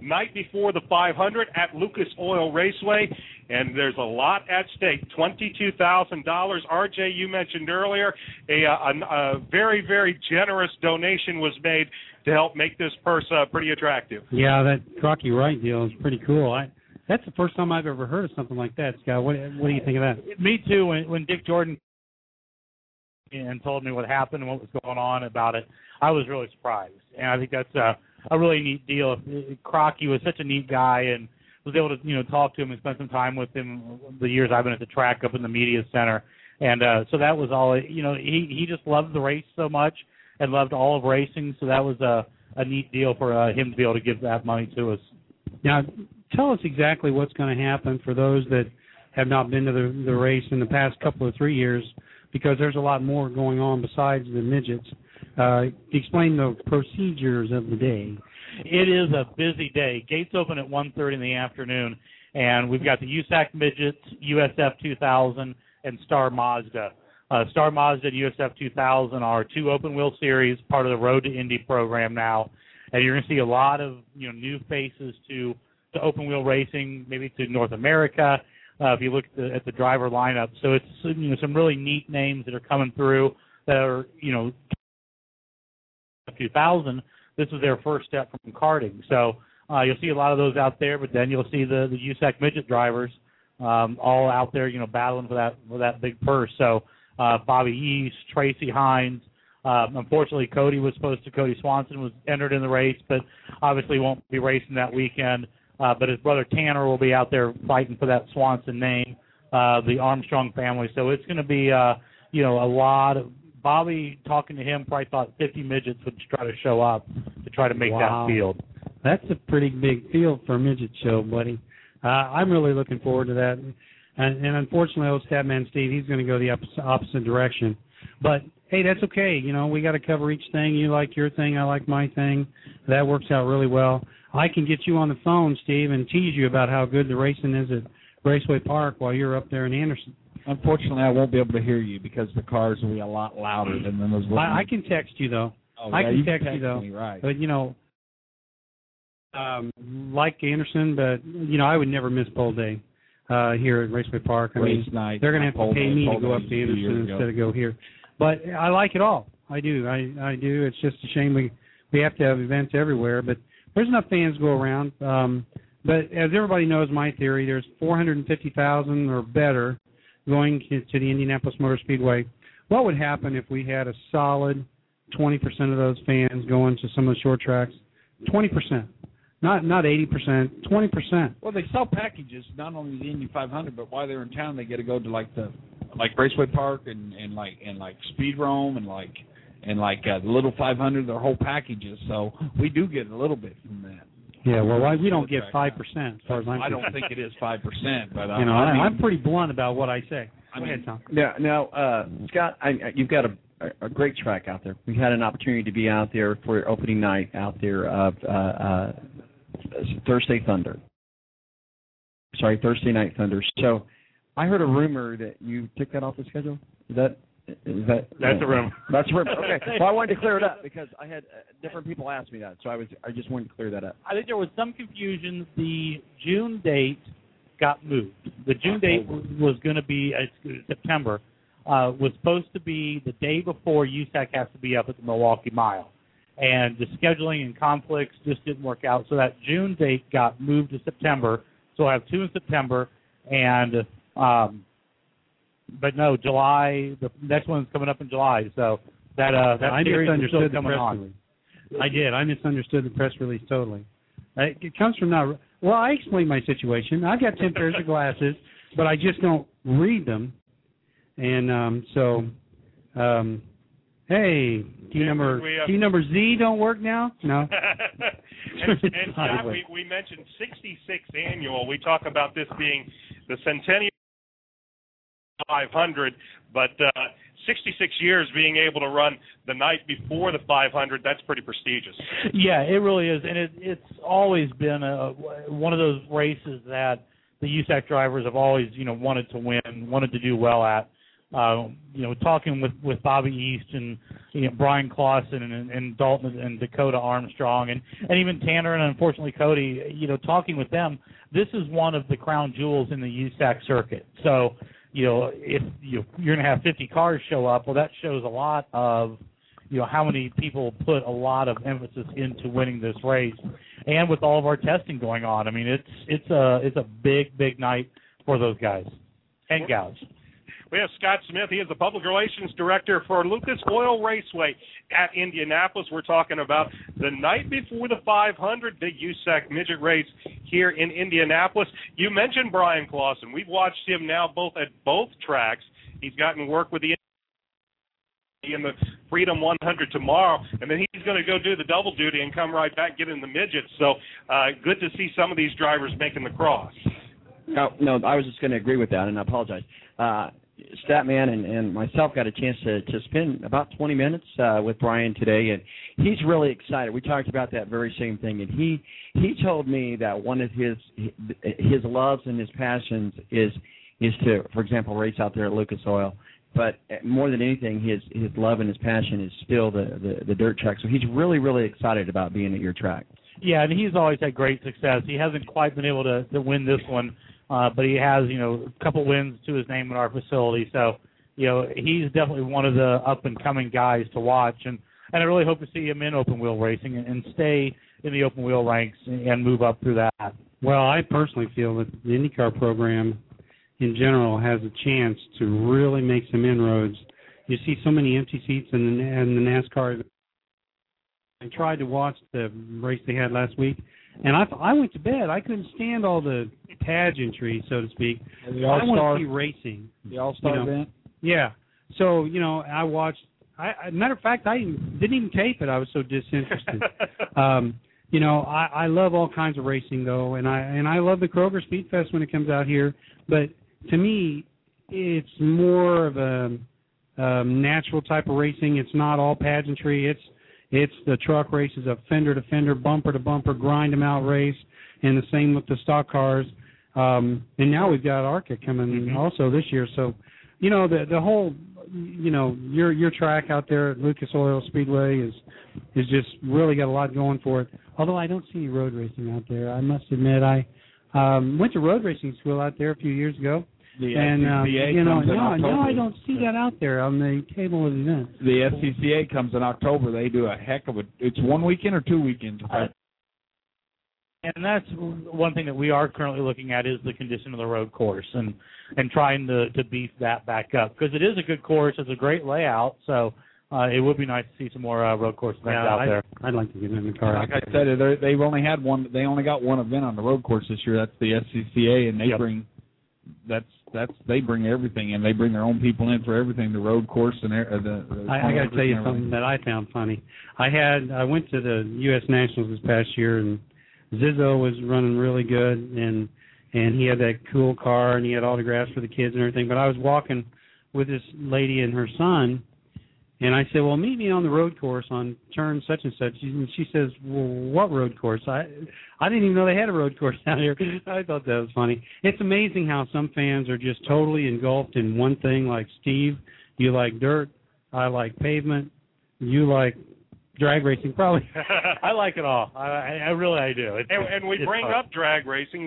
night before the 500 at Lucas Oil Raceway, and there's a lot at stake. $22,000. RJ, you mentioned earlier, a very, very generous donation was made to help make this purse pretty attractive. Yeah, that Crocky Wright deal is pretty cool. That's the first time I've ever heard of something like that, Scott. What do you think of that? Me too. When Dick Jordan and told me what happened and what was going on about it, I was really surprised. And I think that's a really neat deal. Crocky was such a neat guy and was able to talk to him and spend some time with him the years I've been at the track up in the media center. And so that was all. He just loved the race so much and loved all of racing. So that was a neat deal for him to be able to give that money to us. Now, tell us exactly what's going to happen for those that have not been to the race in the past couple of 3 years, because there's a lot more going on besides the midgets. Explain the procedures of the day. It is a busy day. Gates open at 1:30 in the afternoon, and we've got the USAC Midgets, USF 2000, and Star Mazda. Star Mazda and USF 2000 are two open-wheel series, part of the Road to Indy program now, and you're going to see a lot of new faces to open-wheel racing, maybe to North America, if you look at the driver lineup. So it's some really neat names that are coming through that are 2000. This was their first step from karting. So you'll see a lot of those out there, but then you'll see the USAC midget drivers all out there, battling for that big purse. So Bobby East, Tracy Hines. Unfortunately, Cody Swanson was entered in the race, but obviously won't be racing that weekend. But his brother Tanner will be out there fighting for that Swanson name, the Armstrong family. So it's going to be, a lot of Bobby talking to him. Probably thought 50 midgets would try to show up to try to make that field. That's a pretty big field for a midget show, buddy. I'm really looking forward to that. And unfortunately, old Statman Steve, he's going to go the opposite direction. But hey, that's okay. We got to cover each thing. You like your thing, I like my thing. That works out really well. I can get you on the phone, Steve, and tease you about how good the racing is at Raceway Park while you're up there in Anderson. Unfortunately, I won't be able to hear you because the cars will be a lot louder than those. I can text you, though. Oh, I can text you, though. Me, right. But, like Anderson, but, I would never miss pole day here at Raceway Park. Race night. They're going to have to pay me to go up to Anderson instead of go here. But I like it all. I do. I do. It's just a shame we have to have events everywhere, but there's enough fans to go around. But as everybody knows my theory, there's 450,000 or better going to the Indianapolis Motor Speedway. What would happen if we had a solid 20% of those fans going to some of the short tracks? 20%. Not 80%, 20%. Well, they sell packages, not only the Indy 500, but while they're in town, they get to go to like Raceway Park and Speed Rome and the Little 500, their whole packages. So we do get a little bit from that. Yeah, well, we don't get 5% as far as I'm concerned. I don't think it is 5%, but I'm pretty blunt about what I say. Go ahead, Tom. Now, Scott, you've got a great track out there. We had an opportunity to be out there for opening night out there of Thursday Night Thunder. So I heard a rumor that you took that off the schedule. Is that That's a rumor. That's a rumor. Okay. Well, I wanted to clear it up because I had different people ask me that, so I just wanted to clear that up. I think there was some confusion. The June date got moved. The June date was going to be September. Was supposed to be the day before USAC has to be up at the Milwaukee Mile. And the scheduling and conflicts just didn't work out. So that June date got moved to September. So I have two in September. And but no, July, the next one's coming up in July. So that series is still coming on. I did. I misunderstood the press release totally. It comes from not. Well, I explained my situation. I've got 10 pairs of glasses, but I just don't read them. And hey, team number Z don't work now? No. and Scott, we mentioned 66th annual. We talk about this being the Centennial 500, but 66 years being able to run the night before the 500, that's pretty prestigious. Yeah, it really is. And it's always been one of those races that the USAC drivers have always, wanted to win, wanted to do well at. talking with Bobby East and Brian Clausen and Dalton and Dakota Armstrong and even Tanner and unfortunately Cody, talking with them, this is one of the crown jewels in the USAC circuit. So, if you're going to have 50 cars show up, well, that shows a lot of, how many people put a lot of emphasis into winning this race. And with all of our testing going on, I mean, it's a big night for those guys and gals. We have Scott Smith. He is the Public Relations Director for Lucas Oil Raceway at Indianapolis. We're talking about the night before the 500 big USAC midget race here in Indianapolis. You mentioned Brian Clausen. We've watched him now at both tracks. He's gotten work with the in the Freedom 100 tomorrow, and then he's going to go do the double duty and come right back, get in the midgets. So good to see some of these drivers making the cross. No, I was just going to agree with that, and I apologize. Statman and myself got a chance to spend about 20 minutes with Brian today, and he's really excited. We talked about that very same thing, and he told me that one of his loves and his passions is to, for example, race out there at Lucas Oil. But more than anything, his love and his passion is still the dirt track. So he's really, really excited about being at your track. Yeah, and he's always had great success. He hasn't quite been able to win this one, but he has, a couple wins to his name at our facility. So, he's definitely one of the up-and-coming guys to watch. And I really hope to see him in open-wheel racing and stay in the open-wheel ranks and move up through that. Well, I personally feel that the IndyCar program in general has a chance to really make some inroads. You see so many empty seats in the NASCAR. I tried to watch the race they had last week, and I went to bed. I couldn't stand all the pageantry, so to speak. I want to see racing. The All-Star event? Yeah. So, I watched. Matter of fact, I didn't even tape it. I was so disinterested. I love all kinds of racing, though, and I love the Kroger Speed Fest when it comes out here. But to me, it's more of a natural type of racing. It's not all pageantry. It's the truck races, a fender to fender, bumper to bumper, grind them out race, and the same with the stock cars. And now we've got ARCA coming also this year. So, the whole, your track out there at Lucas Oil Speedway is just really got a lot going for it. Although I don't see any road racing out there. I must admit, I went to road racing school out there a few years ago. Now I don't see that out there on the table of events. The SCCA comes in October. They do a heck of it's 1 weekend or 2 weekends. And that's one thing that we are currently looking at is the condition of the road course and trying to beef that back up because it is a good course. It's a great layout, so it would be nice to see some more road course events out there. I'd like to get in the car. Like I said, they've only had one. They only got one event on the road course this year. That's the SCCA, and they bring they bring everything in. They bring their own people in for everything. The road course and I got to tell you something that I found funny. I went to the U.S. Nationals this past year, and Zizzo was running really good, and he had that cool car, and he had autographs for the kids and everything. But I was walking with this lady and her son, and I said, well, meet me on the road course on turn such and such. And she says, well, what road course? I didn't even know they had a road course down here. I thought that was funny. It's amazing how some fans are just totally engulfed in one thing. Like Steve, you like dirt. I like pavement. You like drag racing, probably. I like it all. I really do. And we bring up drag racing.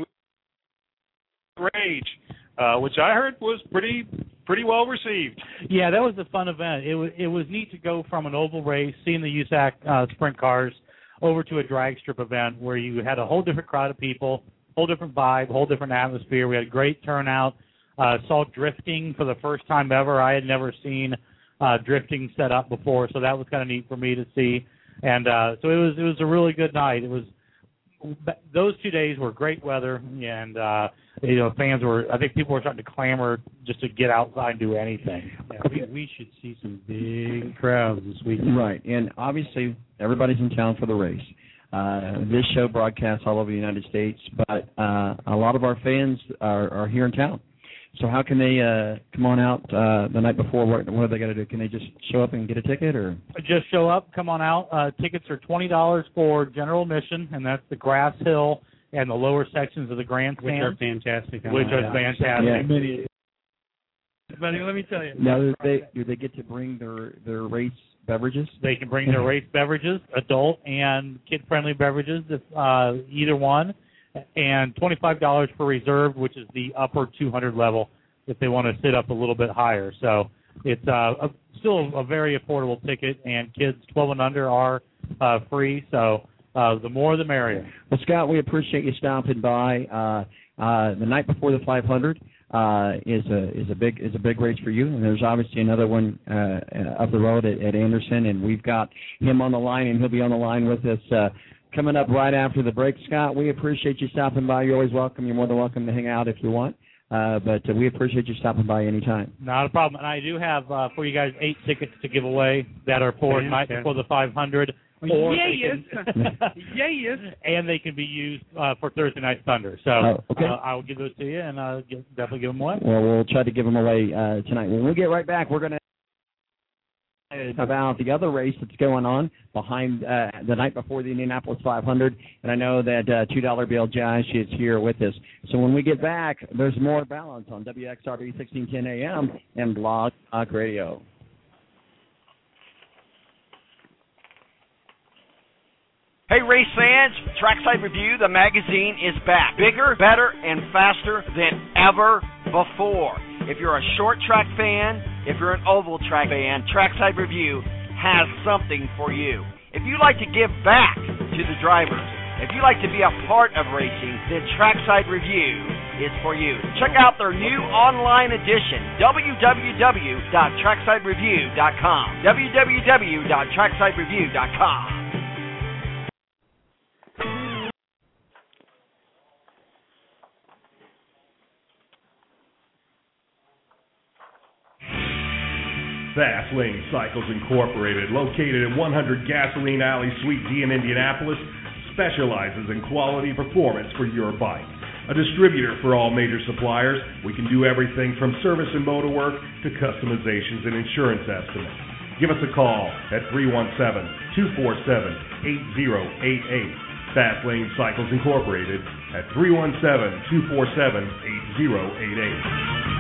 Rage, which I heard was pretty well received. Yeah, that was a fun event. It was neat to go from an oval race, seeing the USAC sprint cars, over to a drag strip event where you had a whole different crowd of people, whole different vibe, whole different atmosphere. We had a great turnout. Saw drifting for the first time ever. I had never seen drifting set up before, so that was kind of neat for me to see. And so it was a really good night. It was those 2 days were great weather, and fans were. I think people were starting to clamor just to get outside and do anything. Yeah, we should see some big crowds this weekend. Right, and obviously everybody's in town for the race. This show broadcasts all over the United States, but a lot of our fans are here in town. So how can they come on out the night before? What do they got to do? Can they just show up and get a ticket, or just show up? Come on out. Tickets are $20 for general admission, and that's the grass hill and the lower sections of the grandstand, which are fantastic. Yeah. buddy. Let me tell you. Now, do they get to bring their race beverages? They can bring their race beverages, adult and kid-friendly beverages, if either one, and $25 for reserved, which is the upper 200 level, if they want to sit up a little bit higher. So it's still a very affordable ticket, and kids 12 and under are free. So the more the merrier. Well, Scott, we appreciate you stopping by. The night before the 500 is a big race for you, and there's obviously another one up the road at Anderson, and we've got him on the line, and he'll be on the line with us coming up right after the break. Scott, we appreciate you stopping by. You're always welcome. You're more than welcome to hang out if you want, but we appreciate you stopping by anytime. Not a problem. And I do have for you guys 8 tickets to give away that are for night before the 500. Or and they can be used for Thursday Night Thunder. So I will give those to you, and definitely give them away. Well, we'll try to give them away tonight. When we get right back, we're going to about the other race that's going on behind the night before the Indianapolis 500, and I know that $2 Bill Josh is here with us. So when we get back, there's more balance on WXRB 1610 AM and Blog Talk Radio. Hey, race fans, Trackside Review, the magazine, is back. Bigger, better, and faster than ever before. If you're a short track fan, if you're an oval track fan, Trackside Review has something for you. If you like to give back to the drivers, if you like to be a part of racing, then Trackside Review is for you. Check out their new online edition, www.tracksidereview.com, www.tracksidereview.com. Fast Lane Cycles Incorporated, located at 100 Gasoline Alley, Suite D in Indianapolis, specializes in quality performance for your bike. A distributor for all major suppliers, we can do everything from service and motor work to customizations and insurance estimates. Give us a call at 317-247-8088. Fast Lane Cycles Incorporated at 317-247-8088.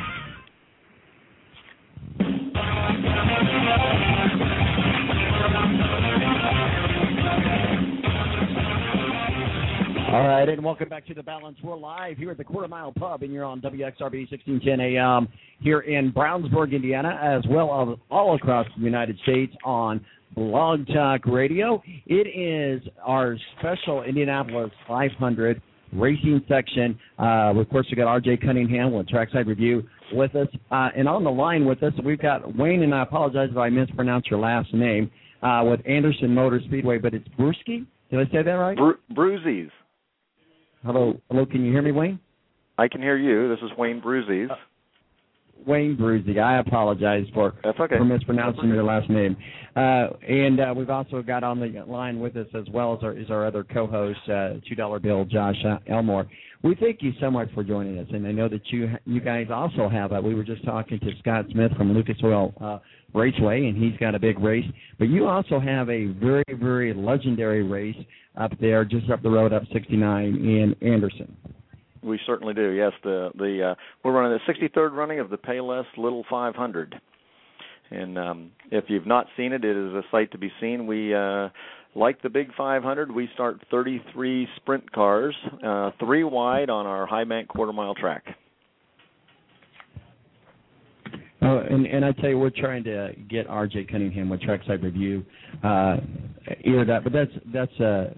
All right, and welcome back to The Balance. We're live here at the Quarter Mile Pub, and you're on WXRB 1610 AM here in Brownsburg, Indiana, as well as all across the United States on Blog Talk Radio. It is our special Indianapolis 500 racing section. Of course, we've got R.J. Cunningham with Trackside Review with us. And on the line with us, we've got Wayne, and I apologize if I mispronounced your last name, with Anderson Motor Speedway, but it's Brewski? Did I say that right? Bruzies. Hello, can you hear me, Wayne? I can hear you. This is Wayne Bruzies. Wayne Bruzy. I apologize for mispronouncing your last name. And we've also got on the line with us, as well as our other co-host, $2 Bill Josh Elmore. We thank you so much for joining us, and I know that you guys also have we were just talking to Scott Smith from Lucas Oil Raceway, and he's got a big race. But you also have a very, very legendary race up there, just up the road, up 69 in Anderson. We certainly do. Yes, we're running the 63rd running of the Payless Little 500, and if you've not seen it, it is a sight to be seen. We like the big 500. We start 33 sprint cars, 3 wide on our high bank quarter-mile track. And I tell you, we're trying to get R.J. Cunningham with Trackside Review eared up, but that's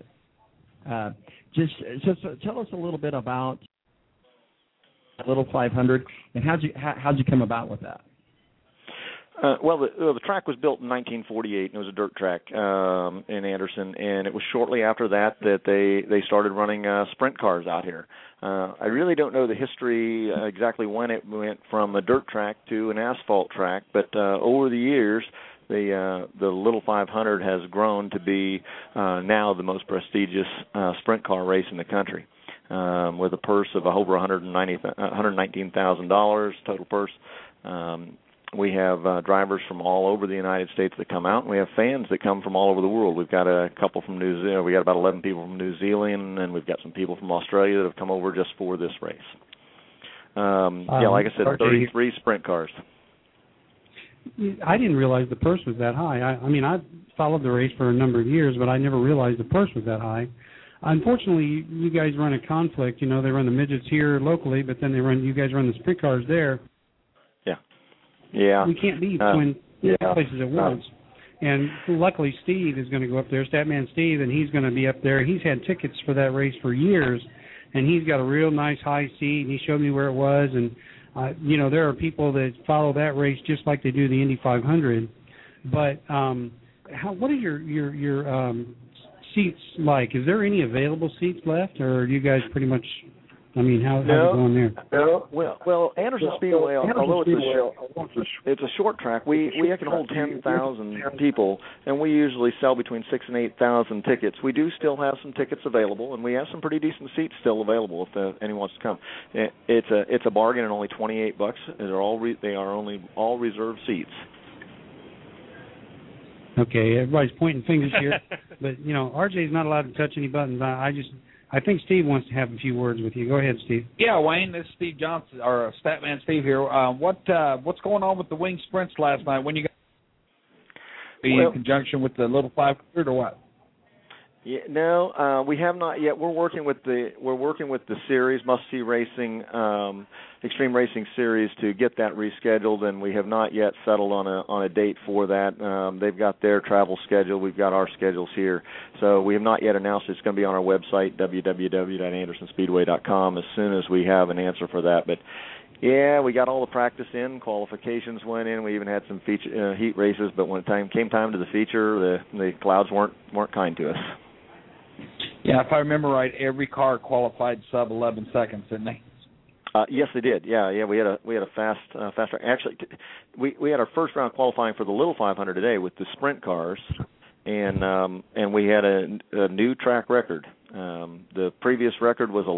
just so tell us a little bit about Little 500, and how'd you come about with that? Well, the track was built in 1948, and it was a dirt track in Anderson, and it was shortly after that they started running sprint cars out here. I really don't know the history exactly when it went from a dirt track to an asphalt track, but over the years, the Little 500 has grown to be now the most prestigious sprint car race in the country, with a purse of over $119,000 total purse. We have drivers from all over the United States that come out, and we have fans that come from all over the world. We've got a couple from New Zealand. We got about 11 people from New Zealand, and we've got some people from Australia that have come over just for this race. Like I said, 33 sprint cars. I didn't realize the purse was that high. I mean, I've followed the race for a number of years, but I never realized the purse was that high. Unfortunately, you guys run a conflict. You know, they run the midgets here locally, but then you guys run the sprint cars there. Yeah. We can't be between places at once. And luckily, Steve is going to go up there, Statman Steve, and he's going to be up there. He's had tickets for that race for years, and he's got a real nice high seat, and he showed me where it was. And, there are people that follow that race just like they do the Indy 500. But what are your seats like? Is there any available seats left, or are you guys pretty much... how's it going there? Well, Anderson Speedway, although it's a short track, we can hold 10,000 people, and we usually sell between 6,000 and 8,000 tickets. We do still have some tickets available, and we have some pretty decent seats still available if anyone wants to come. It's a bargain and only $28. They are only all reserved seats. Okay, everybody's pointing fingers here, but RJ's not allowed to touch any buttons. I think Steve wants to have a few words with you. Go ahead, Steve. Yeah, Wayne, this is Steve Johnson, or Statman Steve here. What's going on with the wing sprints last night? When you got in conjunction with the Little 500 or what? Yeah, no, we have not yet. We're working with the series, Must See Racing, Extreme Racing Series, to get that rescheduled, and we have not yet settled on a date for that. They've got their travel schedule. We've got our schedules here, so we have not yet announced it's going to be on our website, www.andersonspeedway.com, as soon as we have an answer for that. But yeah, we got all the practice in. Qualifications went in. We even had some heat races, but when it came time to the feature, the clouds weren't kind to us. Yeah, if I remember right, every car qualified sub 11 seconds, didn't they? Yes, they did. Yeah. We had a fast track. Actually, we had our first round qualifying for the Little 500 today with the sprint cars, and we had a new track record. The previous record was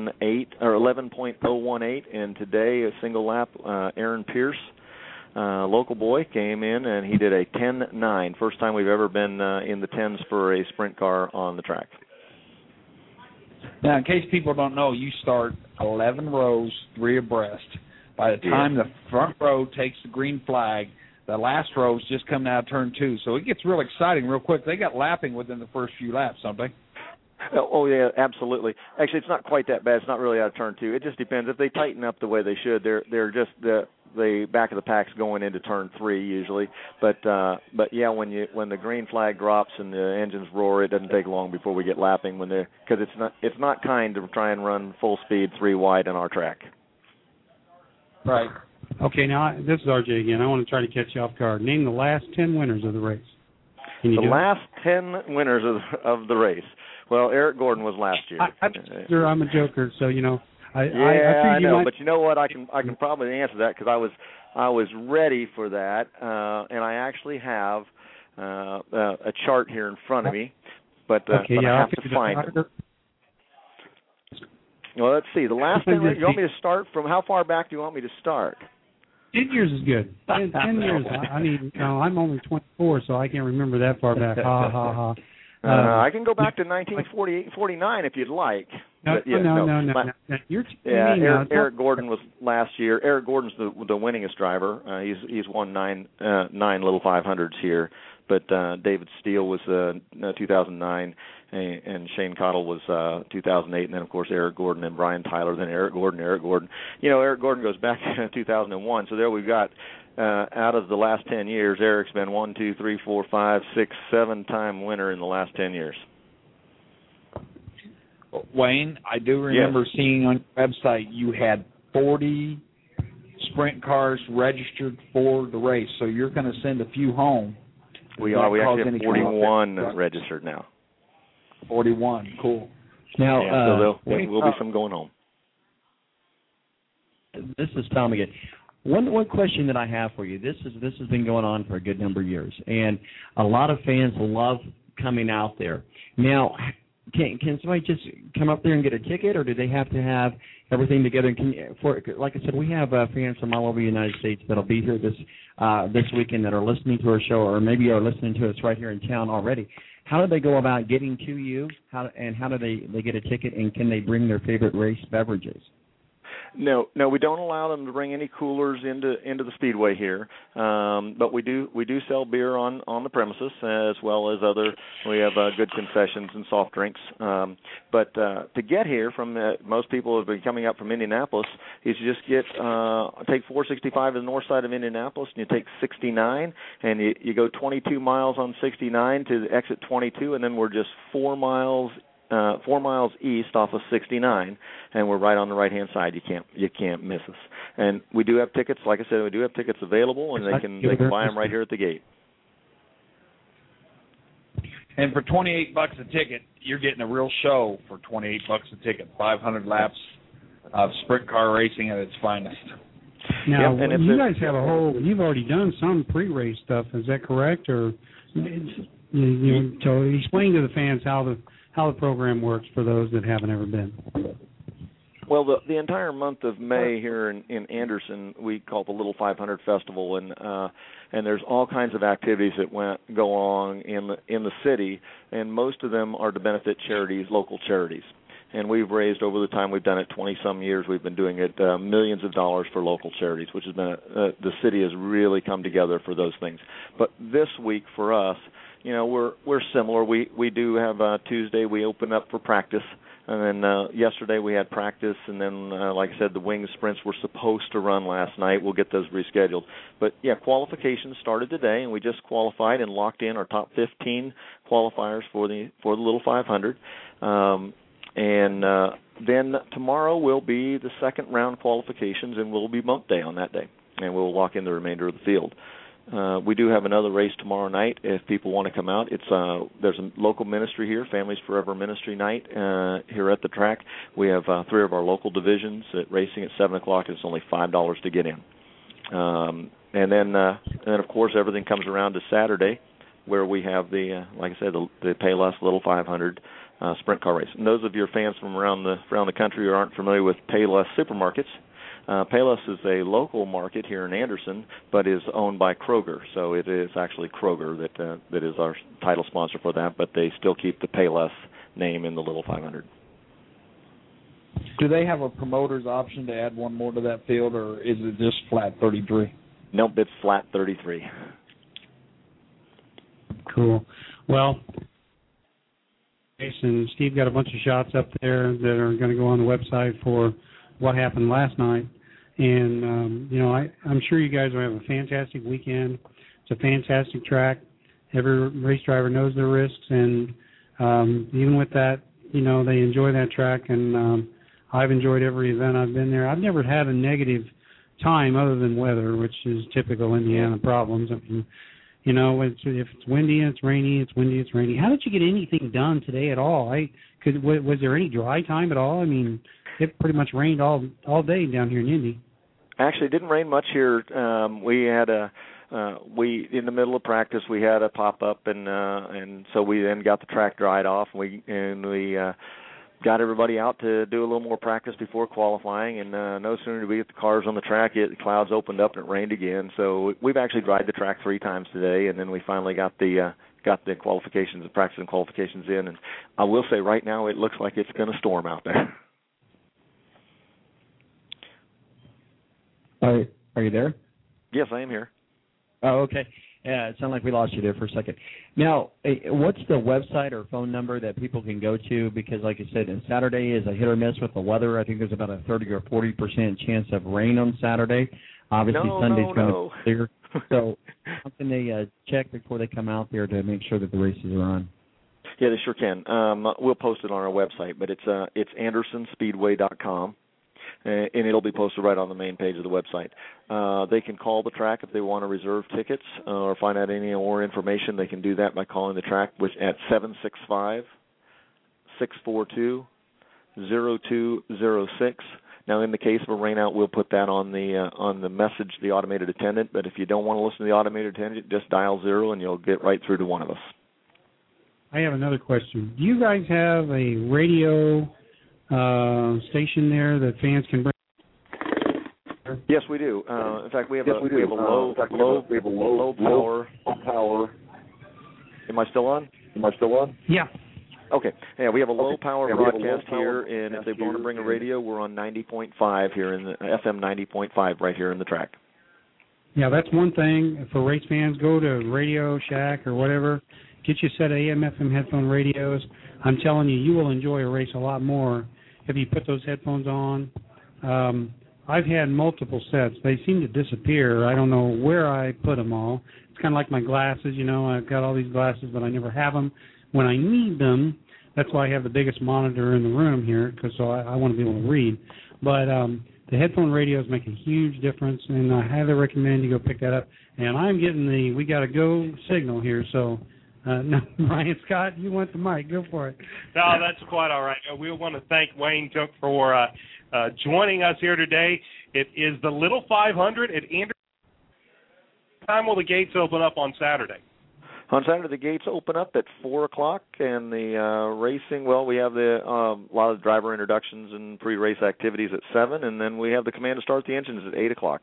11.018, and today a single lap. Aaron Pierce, local boy, came in and he did a 10.9. First time we've ever been in the 10s for a sprint car on the track. Now, in case people don't know, you start 11 rows, 3 abreast. By the time the front row takes the green flag, the last row is just coming out of turn 2. So it gets real exciting real quick. They got lapping within the first few laps, don't they? Oh, yeah, absolutely. Actually, it's not quite that bad. It's not really out of turn 2. It just depends. If they tighten up the way they should, they're just the back of the pack's going into turn 3 usually. But yeah, when the green flag drops and the engines roar, it doesn't take long before we get lapping because it's not kind to try and run full speed 3 wide on our track. Right. Okay, now this is RJ again. I want to try to catch you off guard. Name the last 10 winners of the race. The last 10 winners of the race. Well, Eric Gordon was last year. I'm a joker, so I know, but you know what? I can probably answer that because I was ready for that, and I actually have a chart here in front of me, but I have to find it. Well, let's see. The last 10. You want me to start from how far back do you want me to start? 10 years is good. 10 years. I'm only 24, so I can't remember that far back. Ha ha ha. I can go back to 1948 and 49 if you'd like. No. Eric Gordon was last year. Eric Gordon's the winningest driver. He's won nine Little 500s here. But David Steele was 2009, and Shane Cottle was 2008, and then of course Eric Gordon and Brian Tyler. Then Eric Gordon. Eric Gordon goes back to 2001. So there we've got. Out of the last 10 years, Eric's been 1, 2, 3, 4, 5, 6, 7-time winner in the last 10 years. Wayne, I do remember seeing on your website you had 40 sprint cars registered for the race, so you're going to send a few home. We actually have 41 registered now. 41, cool. Now, so there will be some going home. This is Tom again. One question that I have for you. This has been going on for a good number of years, and a lot of fans love coming out there. Now, can somebody just come up there and get a ticket, or do they have to have everything together? Like I said, we have fans from all over the United States that'll be here this weekend that are listening to our show, or maybe are listening to us right here in town already. How do they go about getting to you? How do they get a ticket, and can they bring their favorite race beverages? No, we don't allow them to bring any coolers into the speedway here. But we do sell beer on the premises, as well as we have good concessions and soft drinks. But to get here from most people who have been coming up from Indianapolis, is you just take 465 to the north side of Indianapolis, and you take 69, and you go 22 miles on 69 to exit 22, and then we're just 4 miles east off of 69, and we're right on the right-hand side. You can't miss us. And we do have tickets. Like I said, we do have tickets available, and they can buy them right here at the gate. And for $28 a ticket, you're getting a real show for $28 a ticket. 500 laps of sprint car racing at its finest. Now, you guys have you've already done some pre-race stuff. Is that correct? Or so explain to the fans how the program works for those that haven't ever been. Well, the entire month of May here in Anderson, we call it the Little 500 Festival, and there's all kinds of activities that go on in the city, and most of them are to benefit charities, local charities. And we've raised, over the time we've done it, 20-some years, we've been doing it, millions of dollars for local charities, which has been the city has really come together for those things. But this week for us, we're similar. We do have Tuesday we open up for practice, and then yesterday we had practice, and then like I said, the wing sprints were supposed to run last night. We'll get those rescheduled. But yeah, qualifications started today, and we just qualified and locked in our top 15 qualifiers for the Little 500. And then tomorrow will be the second round qualifications, and will be bump day on that day, and we'll lock in the remainder of the field. We do have another race tomorrow night if people want to come out. There's a local ministry here, Families Forever Ministry Night here at the track. We have 3 of our local divisions racing at 7 o'clock. It's only $5 to get in. And then of course, everything comes around to Saturday, where we have like I said, the Payless Little 500 sprint car race. And those of your fans from around the country who aren't familiar with Payless Supermarkets, Payless is a local market here in Anderson, but is owned by Kroger. So it is actually Kroger that is our title sponsor for that, but they still keep the Payless name in the Little 500. Do they have a promoter's option to add one more to that field, or is it just flat 33? Nope, it's flat 33. Cool. Well, Jason, Steve got a bunch of shots up there that are going to go on the website for what happened last night. And, I'm sure you guys will have a fantastic weekend. It's a fantastic track. Every race driver knows their risks, and even with that, they enjoy that track. And I've enjoyed every event I've been there. I've never had a negative time other than weather, which is typical Indiana problems. I mean, if it's windy and it's rainy, it's windy, it's rainy. How did you get anything done today at all? Was there any dry time at all? I mean, it pretty much rained all day down here in Indy. Actually, it didn't rain much here. We had in the middle of practice, we had a pop up, and so we then got the track dried off, and we got everybody out to do a little more practice before qualifying. And no sooner did we get the cars on the track, the clouds opened up and it rained again. So we've actually dried the track 3 times today, and then we finally got the qualifications, the practice and qualifications in. And I will say right now, it looks like it's going to storm out there. Are you there? Yes, I am here. Oh, okay. Yeah, it sounded like we lost you there for a second. Now, what's the website or phone number that people can go to? Because, like I said, Saturday is a hit or miss with the weather. I think there's about a 30 or 40% chance of rain on Saturday. Obviously, Sunday's going to be clear. So how can they check before they come out there to make sure that the races are on? Yeah, they sure can. We'll post it on our website, but it's AndersonSpeedway.com. And it'll be posted right on the main page of the website. They can call the track if they want to reserve tickets or find out any more information. They can do that by calling the track at 765-642-0206. Now, in the case of a rainout, we'll put that on the message, the automated attendant. But if you don't want to listen to the automated attendant, just dial 0 and you'll get right through to one of us. I have another question. Do you guys have a radio station there that fans can bring? Yes, we do. In fact, we have a low power. Am I still on? Yeah. Okay. Yeah, we have a low-power broadcast here, and if they want to bring a radio, we're on 90.5 here in the FM 90.5 right here in the track. Yeah, that's one thing for race fans. Go to Radio Shack or whatever. Get you a set of AM/FM headphone radios. I'm telling you, you will enjoy a race a lot more if you put those headphones on. I've had multiple sets. They seem to disappear. I don't know where I put them all. It's kind of like my glasses. You know, I've got all these glasses, but I never have them when I need them. That's why I have the biggest monitor in the room here, because I want to be able to read. But the headphone radios make a huge difference, and I highly recommend you go pick that up. And I'm getting the we got to go signal here, so no, Brian Scott, you want the mic. Go for it. No, that's quite all right. We want to thank Wayne Cook for joining us here today. It is the Little 500 at Anderson. What time will the gates open up on Saturday? On Saturday, the gates open up at 4 o'clock, and the racing, well, we have the a lot of driver introductions and pre-race activities at 7, and then we have the command to start the engines at 8 o'clock.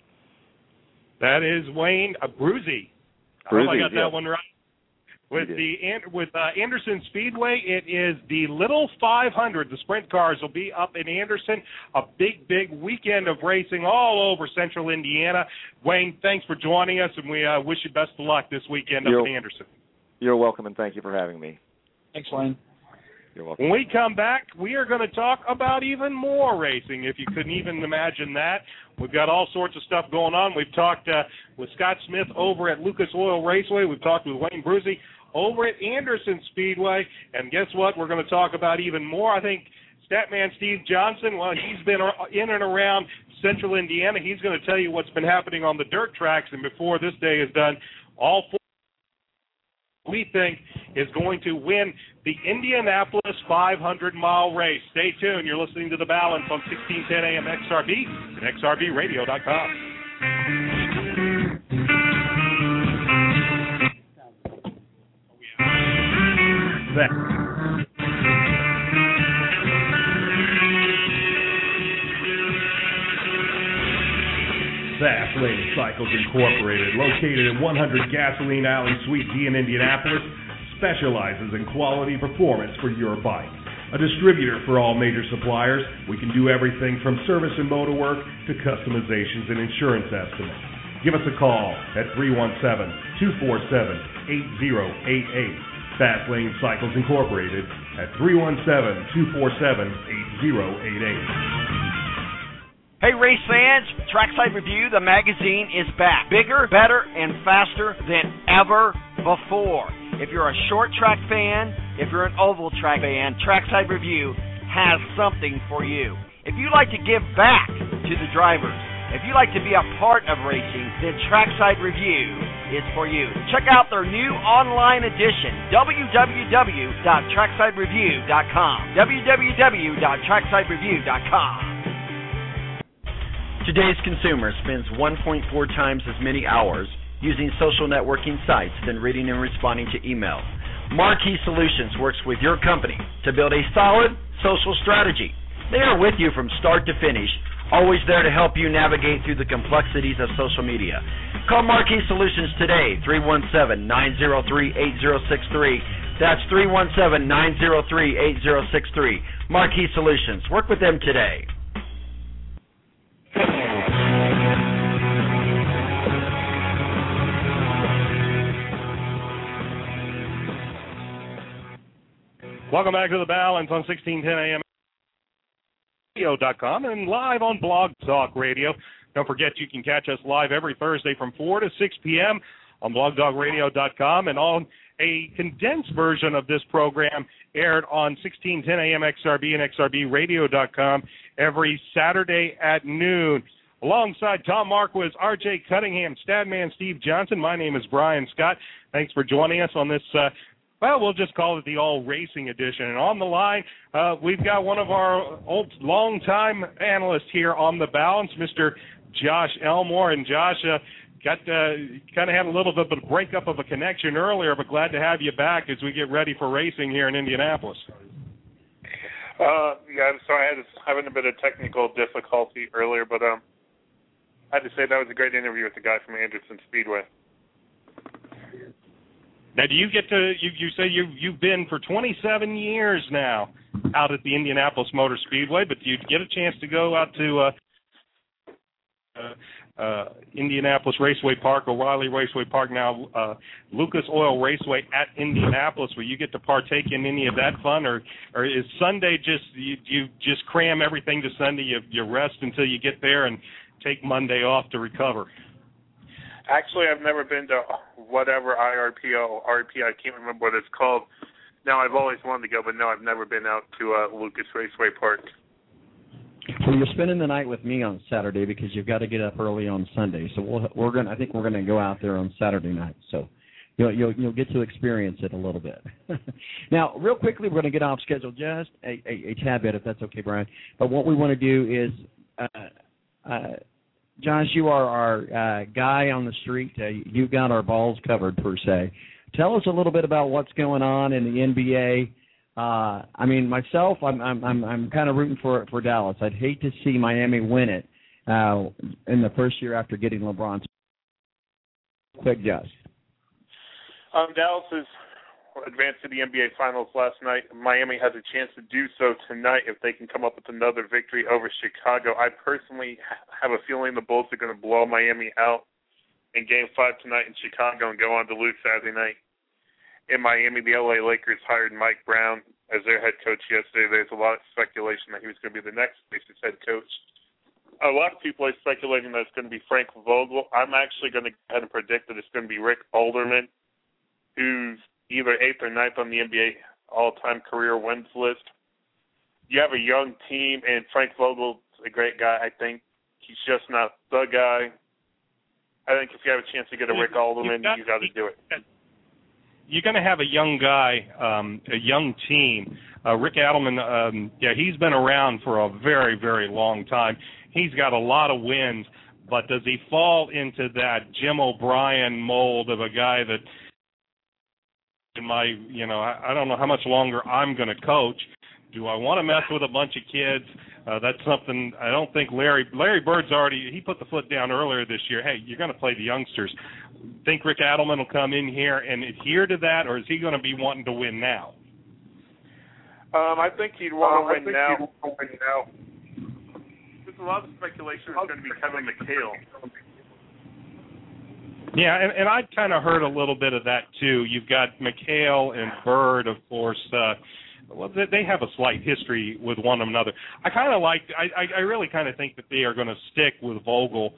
That is Wayne Bruzy. I hope I got that one right. With Anderson Speedway, it is the Little 500. The sprint cars will be up in Anderson. A big, big weekend of racing all over central Indiana. Wayne, thanks for joining us, and we wish you best of luck this weekend up in Anderson. You're welcome, and thank you for having me. Thanks, Wayne. You're welcome. When we come back, we are going to talk about even more racing, if you couldn't even imagine that. We've got all sorts of stuff going on. We've talked with Scott Smith over at Lucas Oil Raceway. We've talked with Wayne Bruzy over at Anderson Speedway, and guess what? We're going to talk about even more. I think Statman Steve Johnson, well, he's been in and around central Indiana. He's going to tell you what's been happening on the dirt tracks, and before this day is done, all four we think is going to win the Indianapolis 500-mile race. Stay tuned. You're listening to The Balance on 1610 AM XRB and XRBradio.com. Fast Lane Cycles Incorporated, located at 100 Gasoline Alley, Suite D in Indianapolis, specializes in quality performance for your bike. A distributor for all major suppliers, we can do everything from service and motor work to customizations and insurance estimates. Give us a call at 317-247-8088. Fast Lane Cycles Incorporated at 317-247-8088. Hey, race fans, Trackside Review, the magazine, is back. Bigger, better, and faster than ever before. If you're a short track fan, if you're an oval track fan, Trackside Review has something for you. If you like to give back to the drivers, if you like to be a part of racing, then Trackside Review is for you. Check out their new online edition, www.tracksidereview.com. www.tracksidereview.com. Today's consumer spends 1.4 times as many hours using social networking sites than reading and responding to email. Marquee Solutions works with your company to build a solid social strategy. They are with you from start to finish, always there to help you navigate through the complexities of social media. Call Marquee Solutions today, 317-903-8063. That's 317-903-8063. Marquee Solutions. Work with them today. Welcome back to The Balance on 1610 AM Radio.com and live on Blog Talk Radio. Don't forget you can catch us live every Thursday from 4 to 6 p.m. on blogtalkradio.com, and on a condensed version of this program aired on 1610 AM XRB and XRBradio.com every Saturday at noon. Alongside Tom Marquis, R.J. Cunningham, Statman Steve Johnson, my name is Brian Scott. Thanks for joining us on this well, we'll just call it the all-racing edition. And on the line, we've got one of our long-time analysts here on The Balance, Mr. Josh Elmore. And Josh, kind of had a little bit of a breakup of a connection earlier, but glad to have you back as we get ready for racing here in Indianapolis. Yeah, I'm sorry. I was having a bit of technical difficulty earlier, but I had to say that was a great interview with the guy from Anderson Speedway. Now, do you get to? You say you've been for 27 years now out at the Indianapolis Motor Speedway, but do you get a chance to go out to Indianapolis Raceway Park, O'Reilly Raceway Park, now Lucas Oil Raceway at Indianapolis, where you get to partake in any of that fun, or is Sunday just you just cram everything to Sunday? You rest until you get there and take Monday off to recover? Actually, I've never been to whatever IRP or RP, I can't remember what it's called. Now, I've always wanted to go, but no, I've never been out to Lucas Raceway Park. Well, you're spending the night with me on Saturday because you've got to get up early on Sunday. So I think we're gonna go out there on Saturday night. So you'll get to experience it a little bit. Now, real quickly, we're going to get off schedule just a tad bit, if that's okay, Brian. But what we want to do is, Josh, you are our guy on the street. You've got our balls covered, per se. Tell us a little bit about what's going on in the NBA. I mean, myself, I'm kind of rooting for Dallas. I'd hate to see Miami win it in the first year after getting LeBron. Quick, Josh. Dallas has advanced to the NBA Finals last night. Miami has a chance to do so tonight if they can come up with another victory over Chicago. I personally have a feeling the Bulls are going to blow Miami out in Game 5 tonight in Chicago and go on to lose Saturday night. In Miami, the LA Lakers hired Mike Brown as their head coach yesterday. There's a lot of speculation that he was going to be the next Pacers head coach. A lot of people are speculating that it's going to be Frank Vogel. I'm actually going to go ahead and predict that it's going to be Rick Alderman, who's either 8th or 9th on the NBA all-time career wins list. You have a young team, and Frank Vogel's a great guy. I think he's just not the guy. I think if you have a chance to get a Rick Alderman, you got to do it. You're going to have a young guy, a young team. Rick Adelman, he's been around for a very, very long time. He's got a lot of wins, but does he fall into that Jim O'Brien mold of a guy that, I don't know how much longer I'm going to coach. Do I want to mess with a bunch of kids? That's something I don't think Larry Bird's he put the foot down earlier this year. Hey, you're going to play the youngsters. Think Rick Adelman will come in here and adhere to that, or is he going to be wanting to win now? I think he'd want to win now. There's a lot of speculation it's going to be Kevin McHale. Yeah, and I kind of heard a little bit of that too. You've got McHale and Bird, of course. They have a slight history with one another. I really kind of think that they are going to stick with Vogel.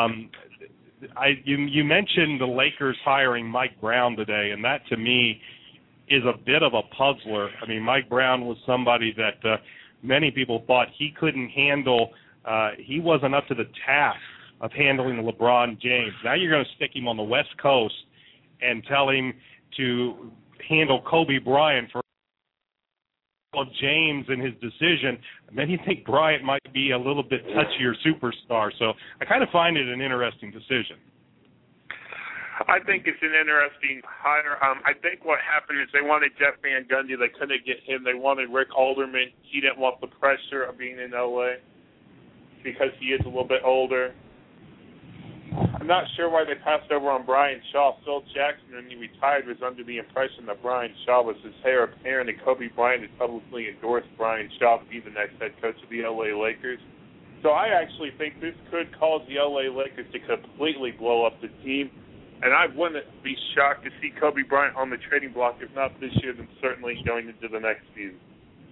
You mentioned the Lakers hiring Mike Brown today, and that to me is a bit of a puzzler. I mean, Mike Brown was somebody that many people thought he couldn't handle. He wasn't up to the task of handling LeBron James. Now you're going to stick him on the West Coast and tell him to handle Kobe Bryant for James and his decision, and then you think Bryant might be a little bit touchier superstar. So I kind of find it an interesting decision. I think it's an interesting hire. I think what happened is they wanted Jeff Van Gundy. They couldn't get him. They wanted Rick Alderman. He didn't want the pressure of being in L.A. because he is a little bit older. I'm not sure why they passed over on Brian Shaw. Phil Jackson, when he retired, was under the impression that Brian Shaw was his heir apparent, and Kobe Bryant had publicly endorsed Brian Shaw to be the next head coach of the L.A. Lakers. So I actually think this could cause the L.A. Lakers to completely blow up the team, and I wouldn't be shocked to see Kobe Bryant on the trading block, if not this year, then certainly going into the next season.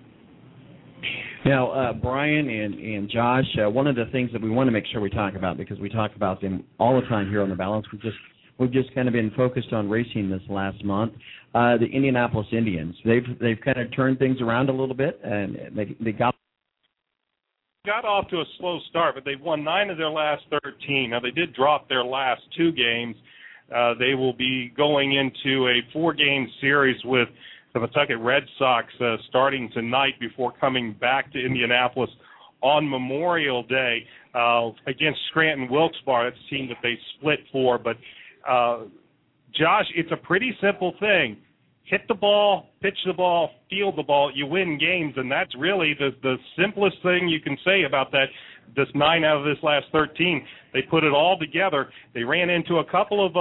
Now, Brian and Josh, one of the things that we want to make sure we talk about, because we talk about them all the time here on The Balance, we've just kind of been focused on racing this last month. The Indianapolis Indians, they've kind of turned things around a little bit, and they got off to a slow start, but they've won 9 of their last 13. Now, they did drop their last 2 games. They will be going into a 4-game series with the Pawtucket Red Sox starting tonight before coming back to Indianapolis on Memorial Day against Scranton Wilkes-Barre. That's a team that they split for. But, Josh, it's a pretty simple thing. Hit the ball, pitch the ball, field the ball, you win games, and that's really the simplest thing you can say about that. This 9 out of this last 13, they put it all together. They ran into a couple of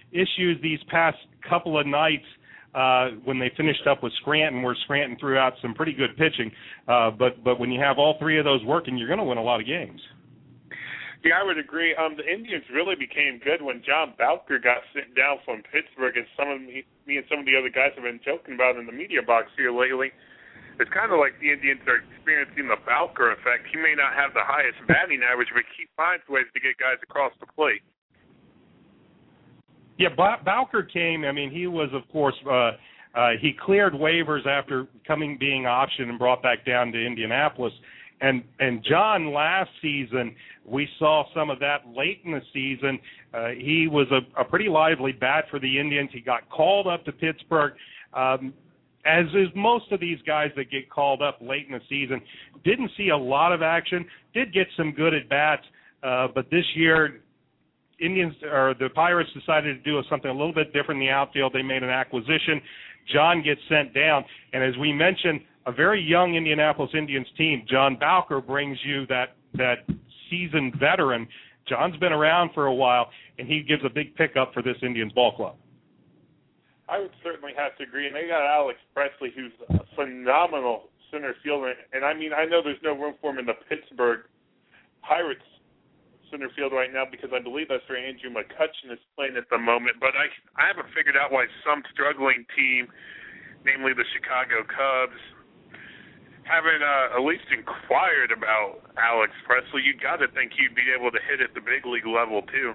issues these past couple of nights when they finished up with Scranton, where Scranton threw out some pretty good pitching. But when you have all three of those working, you're going to win a lot of games. Yeah, I would agree. The Indians really became good when John Bowker got sent down from Pittsburgh, and me and some of the other guys have been joking about in the media box here lately. It's kind of like the Indians are experiencing the Bowker effect. He may not have the highest batting average, but he finds ways to get guys across the plate. Yeah, Bowker came. I mean, he was, of course, he cleared waivers after being optioned and brought back down to Indianapolis. And John, last season, we saw some of that late in the season. He was a pretty lively bat for the Indians. He got called up to Pittsburgh. As is most of these guys that get called up late in the season, didn't see a lot of action, did get some good at-bats, but this year the Pirates decided to do something a little bit different in the outfield. They made an acquisition. John gets sent down, and as we mentioned, a very young Indianapolis Indians team. John Bowker brings you that seasoned veteran. John's been around for a while, and he gives a big pickup for this Indians ball club. I would certainly have to agree. And they got Alex Presley, who's a phenomenal center fielder. And, I mean, I know there's no room for him in the Pittsburgh Pirates center field right now because I believe that's where Andrew McCutchen is playing at the moment. But I haven't figured out why some struggling team, namely the Chicago Cubs, haven't at least inquired about Alex Presley. You'd got to think he'd be able to hit at the big league level, too.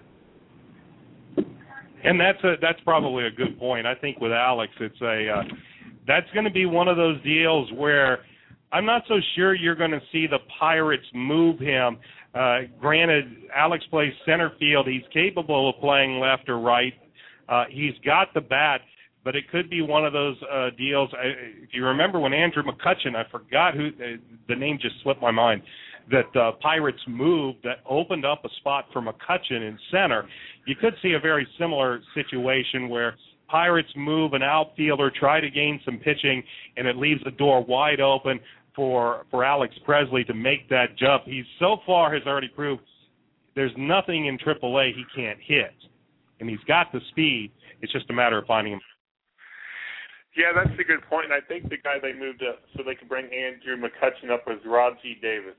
And that's probably a good point. I think with Alex, that's going to be one of those deals where I'm not so sure you're going to see the Pirates move him. Granted, Alex plays center field. He's capable of playing left or right. He's got the bat, but it could be one of those deals. If you remember when Andrew McCutchen, I forgot who the name just slipped my mind, that the Pirates moved that opened up a spot for McCutchen in center. You could see a very similar situation where Pirates move an outfielder, try to gain some pitching, and it leaves the door wide open for Alex Presley to make that jump. He so far has already proved there's nothing in AAA he can't hit, and he's got the speed. It's just a matter of finding him. Yeah, that's a good point. I think the guy they moved up so they could bring Andrew McCutchen up was Rod G. Davis.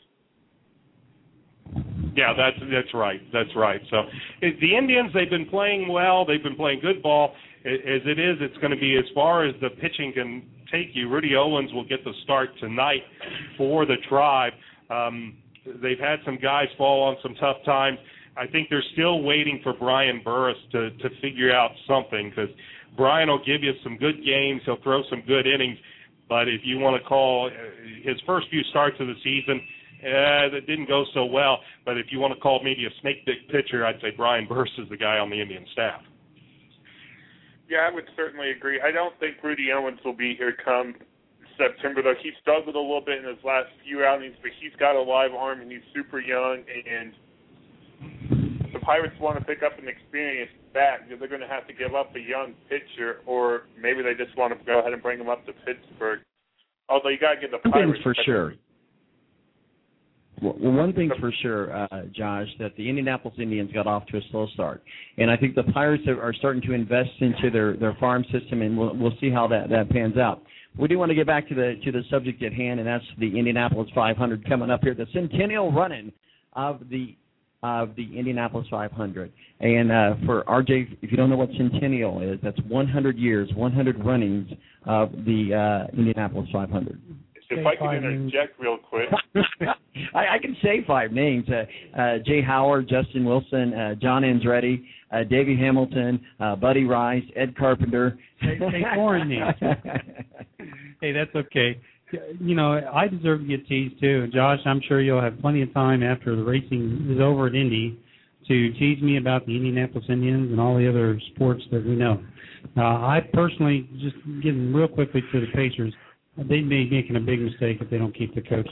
Yeah, that's right. That's right. So the Indians, they've been playing well. They've been playing good ball. As it is, it's going to be as far as the pitching can take you. Rudy Owens will get the start tonight for the Tribe. They've had some guys fall on some tough times. I think they're still waiting for Brian Burris to figure out something, because Brian will give you some good games. He'll throw some good innings. But if you want to call his first few starts of the season, that didn't go so well. But if you want to call maybe a snake dick pitcher, I'd say Brian Burris is the guy on the Indian staff. Yeah, I would certainly agree. I don't think Rudy Owens will be here come September, though. He struggled a little bit in his last few outings, but he's got a live arm, and he's super young, and the Pirates want to pick up an experienced bat because they're going to have to give up a young pitcher, or maybe they just want to go ahead and bring him up to Pittsburgh. Although you got to get the Pirates. For sure. Well, one thing's for sure, Josh, that the Indianapolis Indians got off to a slow start. And I think the Pirates are starting to invest into their farm system, and we'll see how that pans out. We do want to get back to the subject at hand, and that's the Indianapolis 500 coming up here, the centennial running of the Indianapolis 500. And for RJ, if you don't know what centennial is, that's 100 years, 100 runnings of the Indianapolis 500. If I can interject real quick. I can say 5 names. Jay Howard, Justin Wilson, John Andretti, Davey Hamilton, Buddy Rice, Ed Carpenter. Say foreign names. Hey, that's okay. You know, I deserve to get teased too. Josh, I'm sure you'll have plenty of time after the racing is over at Indy to tease me about the Indianapolis Indians and all the other sports that we know. I personally, just getting real quickly to the Pacers, they may be making a big mistake if they don't keep the coach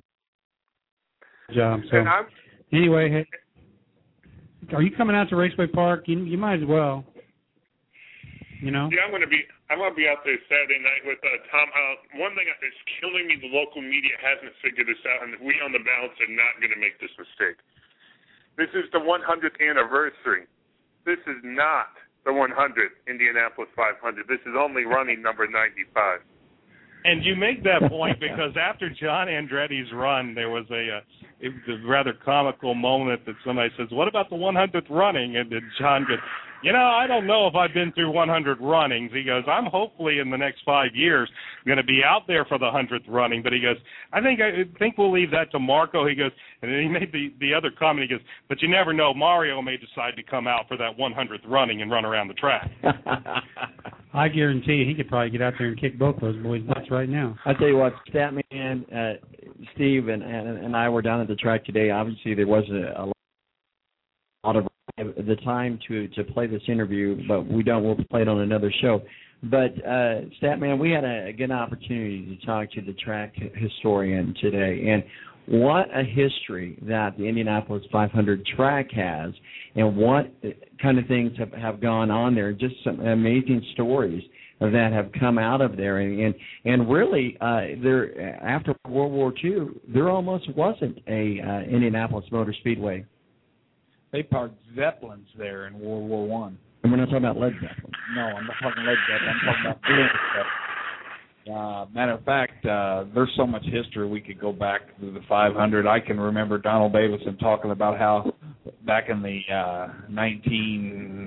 job. So anyway, hey, are you coming out to Raceway Park? You might as well. You know. Yeah, I'm going to be out there Saturday night with Tom. One thing that's killing me, the local media hasn't figured this out, and we on the balance are not going to make this mistake. This is the 100th anniversary. This is not the 100 Indianapolis 500. This is only running number 95. And you make that point because after John Andretti's run, there was a rather comical moment that somebody says, "What about the 100th running?" And then John goes, I don't know if I've been through 100 runnings. He goes, I'm hopefully in the next 5 years going to be out there for the 100th running. But he goes, I think we'll leave that to Marco. He goes, and then he made the other comment. He goes, but you never know. Mario may decide to come out for that 100th running and run around the track. I guarantee you he could probably get out there and kick both those boys' butts right now. I tell you what, Statman, Steve, and I were down at the track today. Obviously, there wasn't a lot of the time to play this interview, but we'll play it on another show. But Statman, we had a good opportunity to talk to the track historian today, and what a history that the Indianapolis 500 track has, and what kind of things have gone on there. Just some amazing stories that have come out of there, and really, there after World War II, there almost wasn't a Indianapolis Motor Speedway. They parked Zeppelins there in World War One. And we're not talking about Led Zeppelin. No, I'm not talking Led Zeppelin. I'm talking about Blue Zeppelin. Matter of fact, there's so much history we could go back to the 500. I can remember Donald Davison talking about how back in the 1919,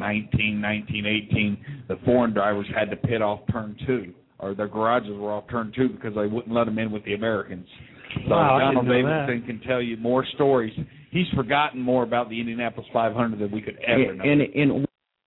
1918, the foreign drivers had to pit off turn 2, or their garages were off turn 2 because they wouldn't let them in with the Americans. So wow, Donald Davison can tell you more stories. He's forgotten more about the Indianapolis 500 than we could ever know. And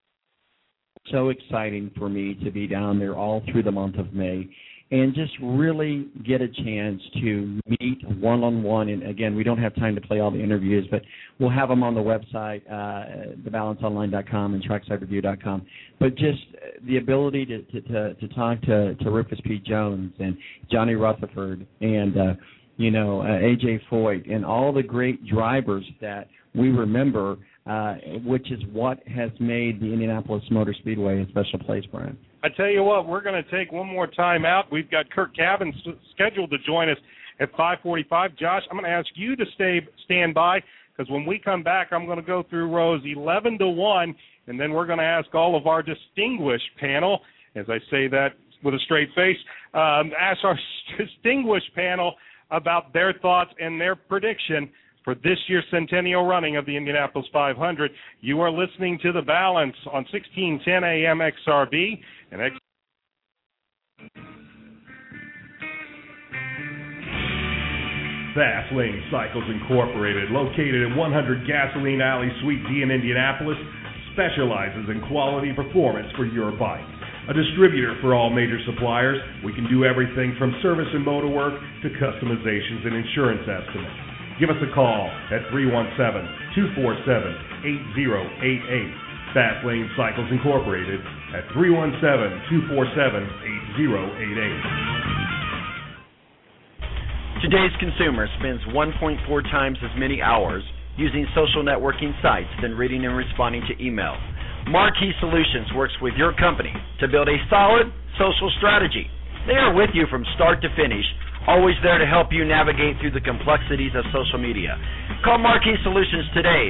so exciting for me to be down there all through the month of May and just really get a chance to meet one-on-one. And, again, we don't have time to play all the interviews, but we'll have them on the website, thebalanceonline.com and tracksidereview.com. But just the ability to talk to Rufus P. Jones and Johnny Rutherford and A.J. Foyt and all the great drivers that we remember, which is what has made the Indianapolis Motor Speedway a special place, Brian. I tell you what, we're going to take one more time out. We've got Kirk Cabin scheduled to join us at 5:45. Josh, I'm going to ask you to stand by because when we come back, I'm going to go through rows 11 to 1, and then we're going to ask all of our distinguished panel, as I say that with a straight face, ask our distinguished panel about their thoughts and their prediction for this year's centennial running of the Indianapolis 500. You are listening to The Balance on 1610 AM XRB and Fast Lane Cycles Incorporated, located at 100 Gasoline Alley, Suite D in Indianapolis, specializes in quality performance for your bike. A distributor for all major suppliers, we can do everything from service and motor work to customizations and insurance estimates. Give us a call at 317-247-8088. Fast Lane Cycles Incorporated at 317-247-8088. Today's consumer spends 1.4 times as many hours using social networking sites than reading and responding to email. Marquee Solutions works with your company to build a solid social strategy. They are with you from start to finish, always there to help you navigate through the complexities of social media. Call Marquee Solutions today,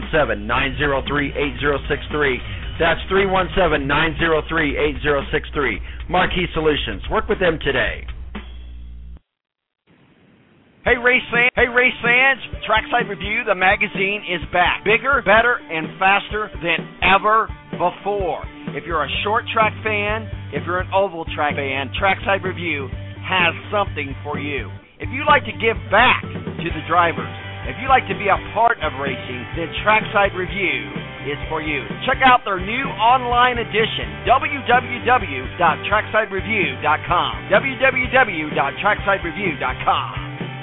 317-903-8063. That's 317-903-8063. Marquee Solutions. Work with them today. Hey race fans, Trackside Review, the magazine, is back. Bigger, better, and faster than ever before. If you're a short track fan, if you're an oval track fan, Trackside Review has something for you. If you like to give back to the drivers, if you like to be a part of racing, then Trackside Review is for you. Check out their new online edition, www.tracksidereview.com. www.tracksidereview.com.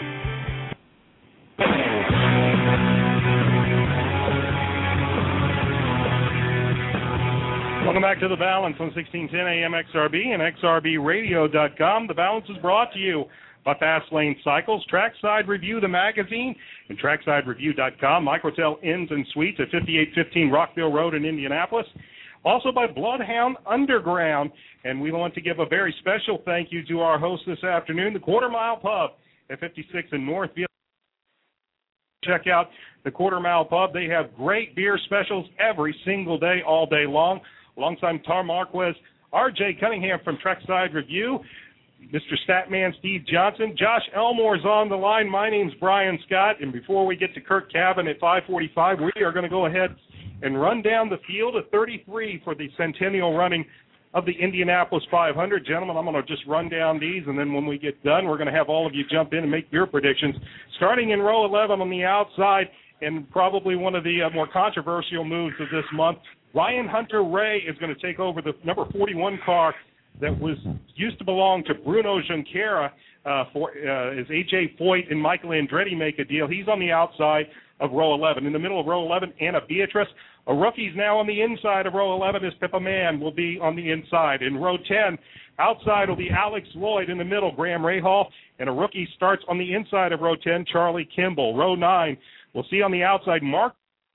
Welcome back to The Balance on 1610 AM XRB and XRBradio.com. The Balance is brought to you by Fast Lane Cycles, Trackside Review, the magazine, and TracksideReview.com. Microtel Inns and Suites at 5815 Rockville Road in Indianapolis. Also by Bloodhound Underground. And we want to give a very special thank you to our host this afternoon, the Quarter Mile Pub at 56 in Northfield. Check out the Quarter Mile Pub. They have great beer specials every single day, all day long. alongside Tom Marquez, R.J. Cunningham from Trackside Review, Mr. Statman Steve Johnson. Josh Elmore's on the line. My name's Brian Scott, and before we get to Kirk Cabin at 5:45, we are going to go ahead and run down the field of 33 for the centennial running of the Indianapolis 500. Gentlemen, I'm going to just run down these, and then when we get done, we're going to have all of you jump in and make your predictions. Starting in row 11 on the outside, and probably one of the more controversial moves of this month, Ryan Hunter-Reay is going to take over the number 41 car that used to belong to Bruno Junqueira as A.J. Foyt and Michael Andretti make a deal. He's on the outside of row 11. In the middle of row 11, Anna Beatrice. A rookie's now on the inside of row 11 as Pippa Mann will be on the inside. In row 10, outside will be Alex Lloyd. In the middle, Graham Rahal. And a rookie starts on the inside of row 10, Charlie Kimball. Row 9, we'll see on the outside Mark.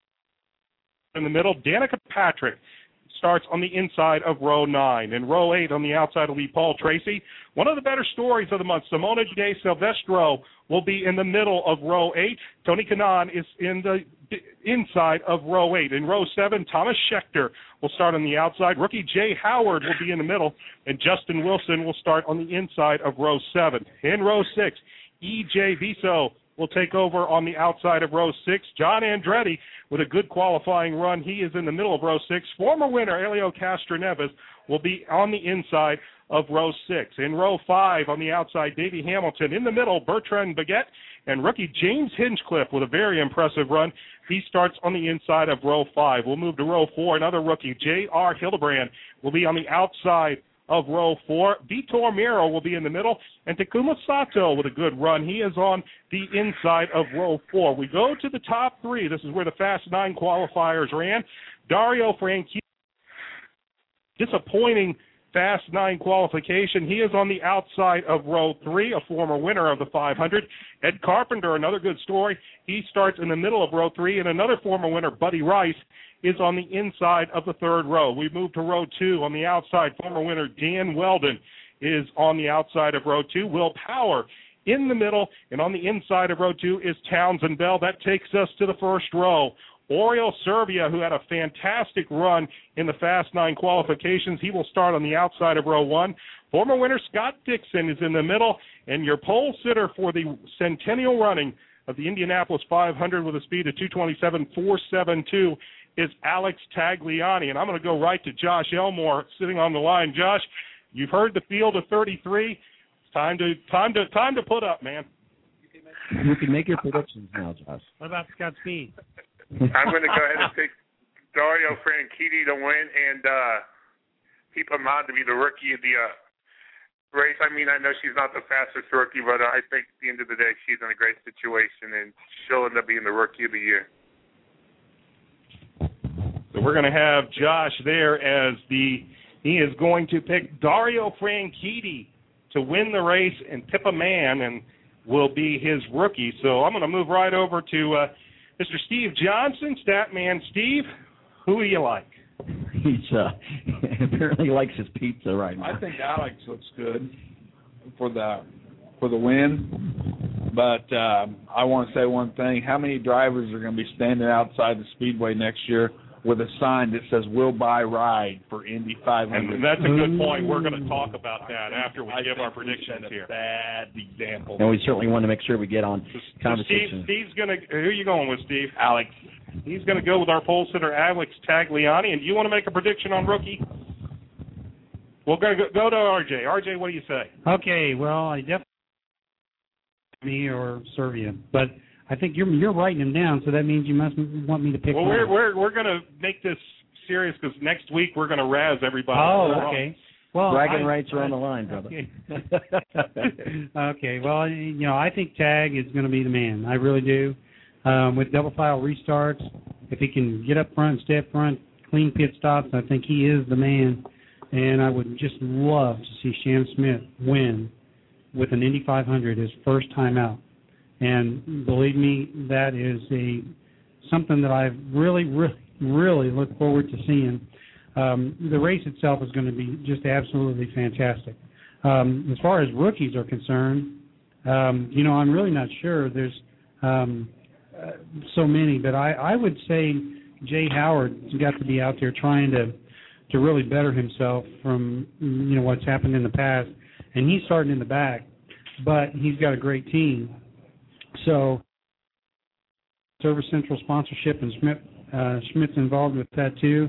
In the middle, Danica Patrick starts on the inside of row 9. In row 8 on the outside will be Paul Tracy. One of the better stories of the month, Simona de Silvestro will be in the middle of row 8. Tony Kanaan is in the inside of row 8. In row 7, Thomas Schechter will start on the outside. Rookie Jay Howard will be in the middle, and Justin Wilson will start on the inside of row 7. In row 6, E.J. Viso will take over on the outside of row 6. John Andretti with a good qualifying run. He is in the middle of row 6. Former winner Elio Castroneves will be on the inside of row 6. In row 5 on the outside, Davey Hamilton. In the middle, Bertrand Baguette. And rookie James Hinchcliffe with a very impressive run. He starts on the inside of row 5. We'll move to row 4. Another rookie, J.R. Hildebrand, will be on the outside of row 4. Vitor Miro will be in the middle, and Takuma Sato with a good run. He is on the inside of row 4. We go to the top 3. This is where the Fast 9 qualifiers ran. Dario Franchitti, disappointing Fast 9 qualification. He is on the outside of row 3, a former winner of the 500. Ed Carpenter, another good story. He starts in the middle of row 3, and another former winner, Buddy Rice, is on the inside of the 3rd row. We move to row 2. On the outside, former winner Dan Weldon is on the outside of row 2. Will Power in the middle, and on the inside of row 2 is Townsend Bell. That takes us to the 1st row. Oriol Servia, who had a fantastic run in the Fast 9 qualifications, he will start on the outside of row 1. Former winner Scott Dixon is in the middle, and your pole sitter for the centennial running of the Indianapolis 500 with a speed of 227.472 is Alex Tagliani. And I'm going to go right to Josh Elmore sitting on the line. Josh, you've heard the field of 33. It's time to put up, man. You can make your predictions now, Josh. What about Scott Speed? I'm going to go ahead and pick Dario Franchitti to win and Pippa Mann to be the rookie of the race. I mean, I know she's not the fastest rookie, but I think at the end of the day she's in a great situation, and she'll end up being the rookie of the year. So we're going to have Josh there as he is going to pick Dario Franchitti to win the race, and Pippa Mann and will be his rookie. So I'm going to move right over to Mr. Steve Johnson, Statman Steve. Who do you like? He's apparently likes his pizza right now. I think Alex looks good for the win, but I want to say one thing. How many drivers are going to be standing outside the Speedway next year with a sign that says "We'll buy ride for Indy 500"? And that's a good point. We're going to talk about that after we give our predictions here. Bad example. And we certainly want to make sure we get on conversation. Steve's going to. Who are you going with, Steve? Alex. He's going to go with our pole sitter, Alex Tagliani. And do you want to make a prediction on rookie? We'll go to RJ. RJ, what do you say? Okay, well, I definitely me or Servia, but I think you're writing them down, so that means you must want me to pick. Well, one. we're going to make this serious because next week we're going to razz everybody. Oh, okay. Well, bragging rights are on the line, brother. Okay. Okay. Well, I think Tag is going to be the man. I really do. With double file restarts, if he can get up front, stay up front, clean pit stops, I think he is the man. And I would just love to see Sham Smith win with an Indy 500 his first time out. And believe me, that is something that I really, really, really look forward to seeing. The race itself is going to be just absolutely fantastic. As far as rookies are concerned, I'm really not sure. There's so many, but I would say Jay Howard's got to be out there trying to to really better himself from what's happened in the past, and he's starting in the back, but he's got a great team. So Service Central sponsorship, and Schmidt's involved with that too.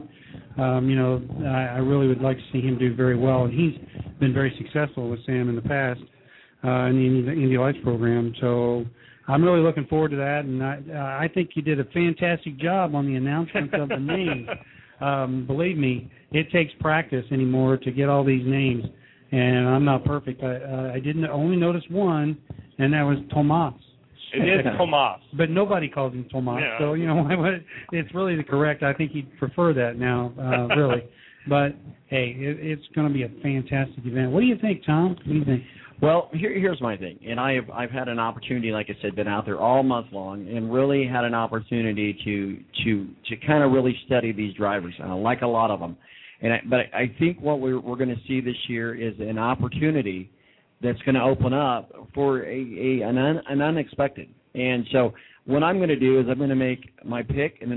I really would like to see him do very well, and he's been very successful with Sam in the past in the Indy Lights program. So I'm really looking forward to that, and I think you did a fantastic job on the announcement of the names. Believe me, it takes practice anymore to get all these names, and I'm not perfect. I didn't only notice one, and that was Tomas. It is Tomas. But nobody calls him Tomas, yeah. So, it's really the correct. I think he'd prefer that now, really. But, hey, it's going to be a fantastic event. What do you think, Tom? What do you think? Well, here's my thing, and I've had an opportunity, like I said, been out there all month long, and really had an opportunity to kind of really study these drivers, and I like a lot of them. But I think what we're going to see this year is an opportunity that's going to open up for an unexpected. And so what I'm going to do is I'm going to make my pick and then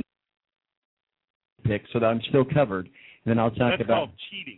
pick so that I'm still covered. And then I'll talk That's about. called cheating.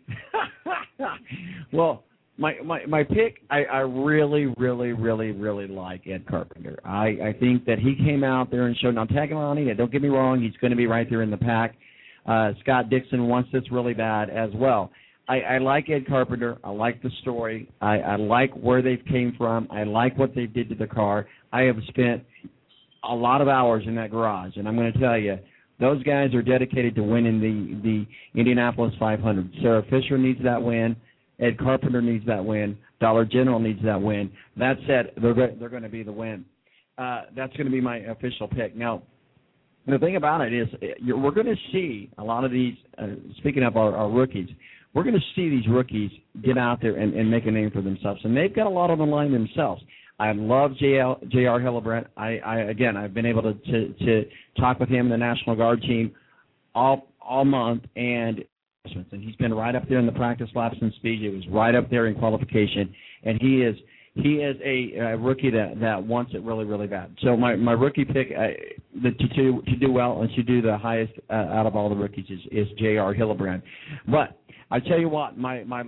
Well, my pick, I really, really, really, really like Ed Carpenter. I think that he came out there and showed. Now, Tagliani, don't get me wrong, he's going to be right there in the pack. Scott Dixon wants this really bad as well. I like Ed Carpenter. I like the story. I like where they came from. I like what they did to the car. I have spent a lot of hours in that garage, and I'm going to tell you, those guys are dedicated to winning the Indianapolis 500. Sarah Fisher needs that win. Ed Carpenter needs that win. Dollar General needs that win. That said, they're going to be the win. That's going to be my official pick. Now, the thing about it is we're going to see a lot of these, speaking of our rookies, we're going to see these rookies get out there and make a name for themselves. And they've got a lot on the line themselves. I love J.R. Hillebrand. I've been able to talk with him in the National Guard team all month, and he's been right up there in the practice laps and speed. He was right up there in qualification, and he is a rookie that wants it really, really bad. So my rookie pick to do well and to do the highest out of all the rookies is J.R. Hillebrand. But I tell you what,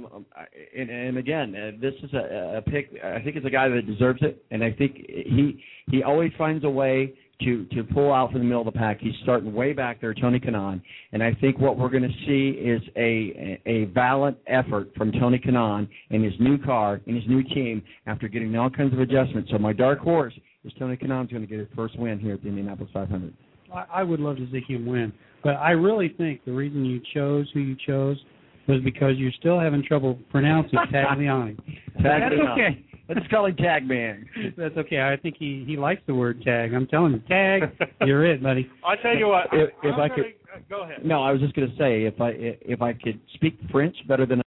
and again, this is a pick. I think it's a guy that deserves it, and I think he always finds a way to pull out from the middle of the pack. He's starting way back there, Tony Kanaan, and I think what we're going to see is a valiant effort from Tony Kanaan and his new car and his new team after getting all kinds of adjustments. So my dark horse is Tony Kanaan's going to get his first win here at the Indianapolis 500. I would love to see him win, but I really think the reason you chose who you chose was because you're still having trouble pronouncing Tagliani. That's okay. Let's call him Tag Man. That's okay. I think he likes the word tag. I'm telling you, tag, you're it, buddy. I tell you what. If I could, go ahead. No, I was just going to say if I could speak French better than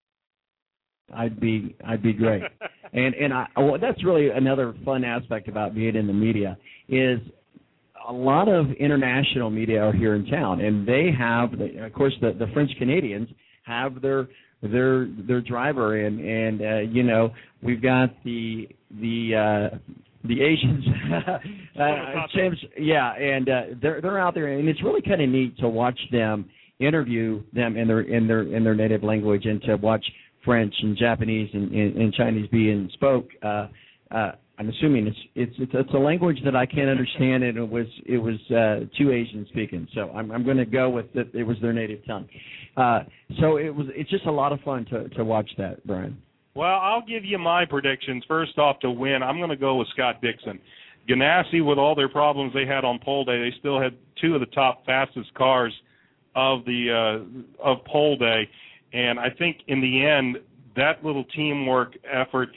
I'd be great. and that's really another fun aspect about being in the media is a lot of international media are here in town, and they have, of course, the French Canadians have their driver, and we've got the Asians, James, and they're out there, and it's really kind of neat to watch them interview them in their native language, and to watch French and Japanese and Chinese being spoke. I'm assuming it's a language that I can't understand, and it was two Asians speaking. So I'm going to go with that. It was their native tongue. So it's just a lot of fun to watch that, Brian. Well, I'll give you my predictions. First off, to win, I'm going to go with Scott Dixon. Ganassi, with all their problems they had on pole day, they still had two of the top fastest cars of pole day, and I think in the end that little teamwork effort.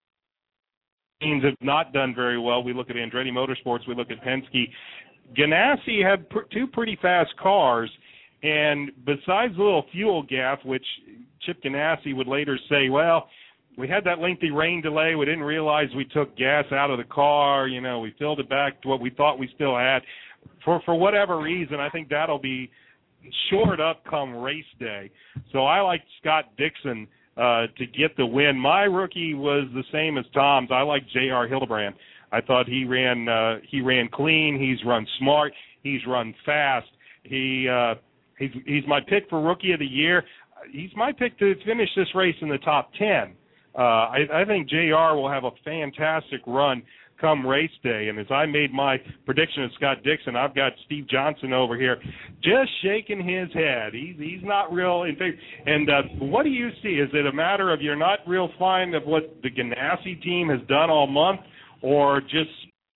Teams have not done very well. We look at Andretti Motorsports. We look at Penske. Ganassi had two pretty fast cars, and besides the little fuel gap, which Chip Ganassi would later say, well, we had that lengthy rain delay. We didn't realize we took gas out of the car. We filled it back to what we thought we still had. For whatever reason, I think that'll be shored up come race day. So I like Scott Dixon to get the win. My rookie was the same as Tom's. I like J.R. Hillebrand. I thought he ran clean. He's run smart. He's run fast. He He's my pick for Rookie of the Year. He's my pick to finish this race in the top 10. I think JR will have a fantastic run come race day. And as I made my prediction of Scott Dixon, I've got Steve Johnson over here just shaking his head. He's not real in favor. And what do you see? Is it a matter of you're not real fond of what the Ganassi team has done all month, or just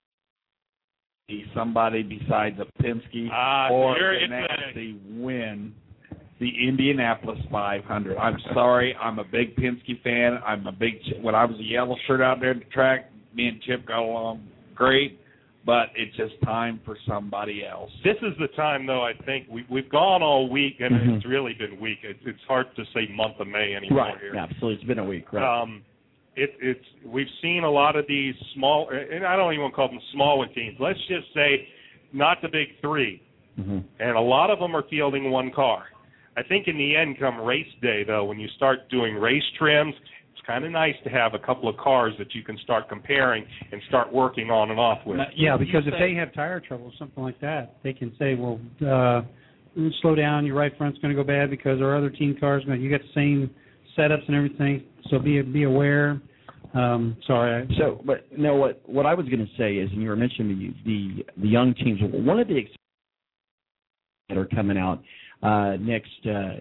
somebody besides a Penske or Ganassi win the Indianapolis 500? I'm sorry, I'm a big Penske fan. When I was a yellow shirt out there at the track, me and Chip got along great, but it's just time for somebody else. This is the time, though, I think. We've gone all week, and it's really been weak. It's hard to say month of May anymore here. Right, absolutely. It's been a week, right. We've seen a lot of these small, and I don't even want to call them small teams. Let's just say not the big three, and a lot of them are fielding one car. I think in the end, come race day, though, when you start doing race trims, it's kind of nice to have a couple of cars that you can start comparing and start working on and off with. Yeah, because if they have tire trouble, something like that, they can say, well, slow down, your right front's going to go bad because our other team cars, you got the same setups and everything, so be aware. Sorry. But no, what I was going to say is, and you were mentioning the young teams. One of the that are coming out next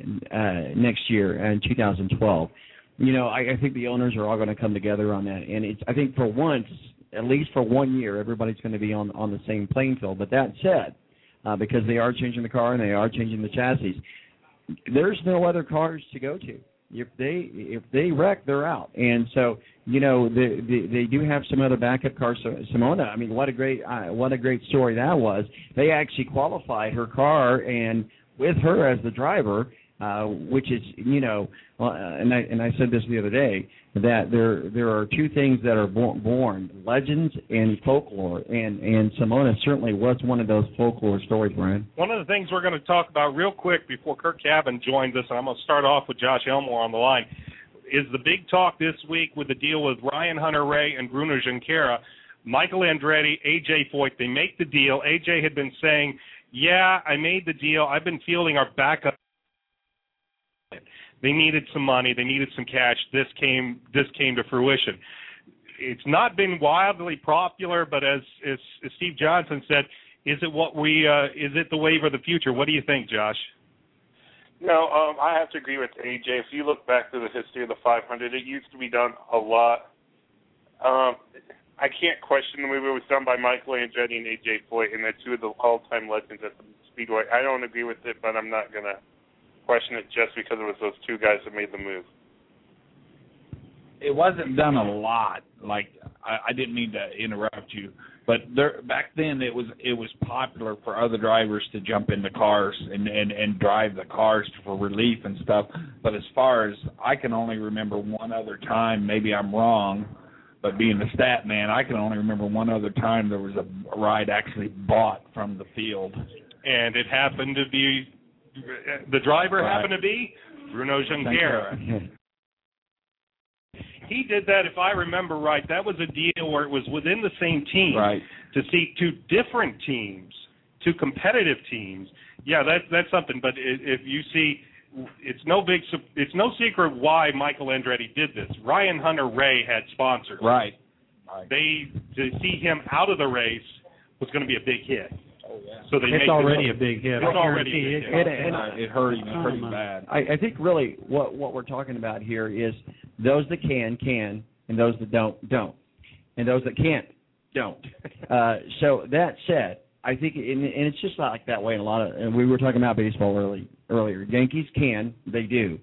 year in 2012. I think the owners are all going to come together on that, and I think for once, at least for 1 year, everybody's going to be on the same playing field. But that said, because they are changing the car and they are changing the chassis, there's no other cars to go to. If they wreck, they're out. And so, they do have some other backup cars. So, Simona, I mean, what a great story that was. They actually qualified her car, and with her as the driver, which is, and I said this the other day, that there are two things that are born, legends and folklore, and Simona certainly was one of those folklore stories, Brian. One of the things we're going to talk about real quick before Kirk Cabin joins us, and I'm going to start off with Josh Elmore on the line, is the big talk this week with the deal with Ryan Hunter-Reay and Bruno Junqueira. Michael Andretti, A.J. Foyt, they make the deal. A.J. had been saying, yeah, I made the deal. I've been fielding our backup. They needed some money. They needed some cash. This came to fruition. It's not been wildly popular, but as Steve Johnson said, is it the wave of the future? What do you think, Josh? No, I have to agree with AJ. If you look back to the history of the 500, it used to be done a lot. I can't question the move. It was done by Michael Andretti and A.J. Foyt, and they're two of the all-time legends at the Speedway. I don't agree with it, but I'm not going to question it just because it was those two guys that made the move. It wasn't done a lot. Like, I didn't mean to interrupt you, but back then it was popular for other drivers to jump into cars and drive the cars for relief and stuff. But as far as I can only remember one other time, maybe I'm wrong, but being a stat man, I can only remember one other time there was a ride actually bought from the field. And it happened to be, the driver happened to be Bruno Junqueira. He did that, if I remember right. That was a deal where it was within the same team to see two different teams, two competitive teams. Yeah, that's something. But if you see, it's no secret why Michael Andretti did this. Ryan Hunter-Reay had sponsors. Right. To see him out of the race was going to be a big hit. Oh, yeah. So it's already a big hit. It's already a big hit. It hurt him pretty bad. I think really what we're talking about here is those that can, and those that don't. And those that can't, don't. So that said, I think, and it's just like that way in a lot of, and we were talking about baseball earlier. Yankees can, they do.